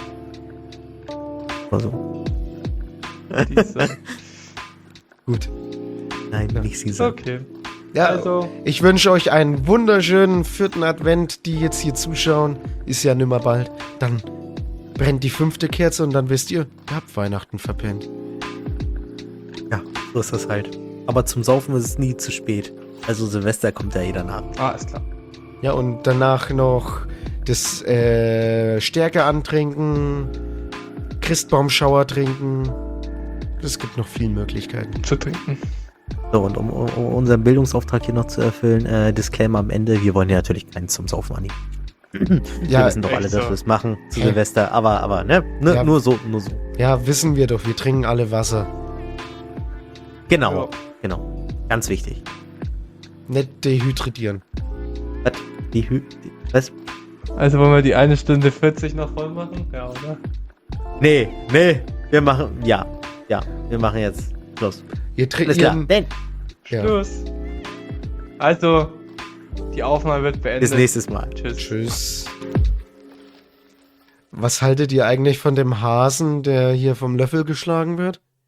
Also. Diese. Gut. Nein, nicht Caesar. Okay. Ja, Also, ich wünsche euch einen wunderschönen 4. Advent, die jetzt hier zuschauen. Ist ja nimmer bald. Dann brennt die 5. Kerze und dann wisst ihr, ihr habt Weihnachten verpennt. Ja, so ist das halt. Aber zum Saufen ist es nie zu spät. Also Silvester kommt ja eh danach. alles klar. Ja, und danach noch das Stärke antrinken, Christbaumschauer trinken. Es gibt noch viele Möglichkeiten. Zu trinken. So, und um unseren Bildungsauftrag hier noch zu erfüllen, Disclaimer am Ende, wir wollen ja natürlich keinen zum Saufen annehmen. Wir Ja, wissen doch alle, echt dass so. wir es machen zu Hey. Silvester, aber ne, Ja. nur so. ja, wissen wir doch, wir trinken alle Wasser. Genau, Ja. genau. Ganz wichtig. Nicht dehydrieren. Was? Was? Also wollen wir die 1 Stunde 40 noch voll machen? Ja, oder? Nee, wir machen, ja, wir machen jetzt Schluss. Ihr Alles klar, trinkt. denn Ja. Schluss. Also, die Aufnahme wird beendet. bis nächstes Mal. Tschüss. Tschüss. Was haltet ihr eigentlich von dem Hasen, der hier vom Löffel geschlagen wird?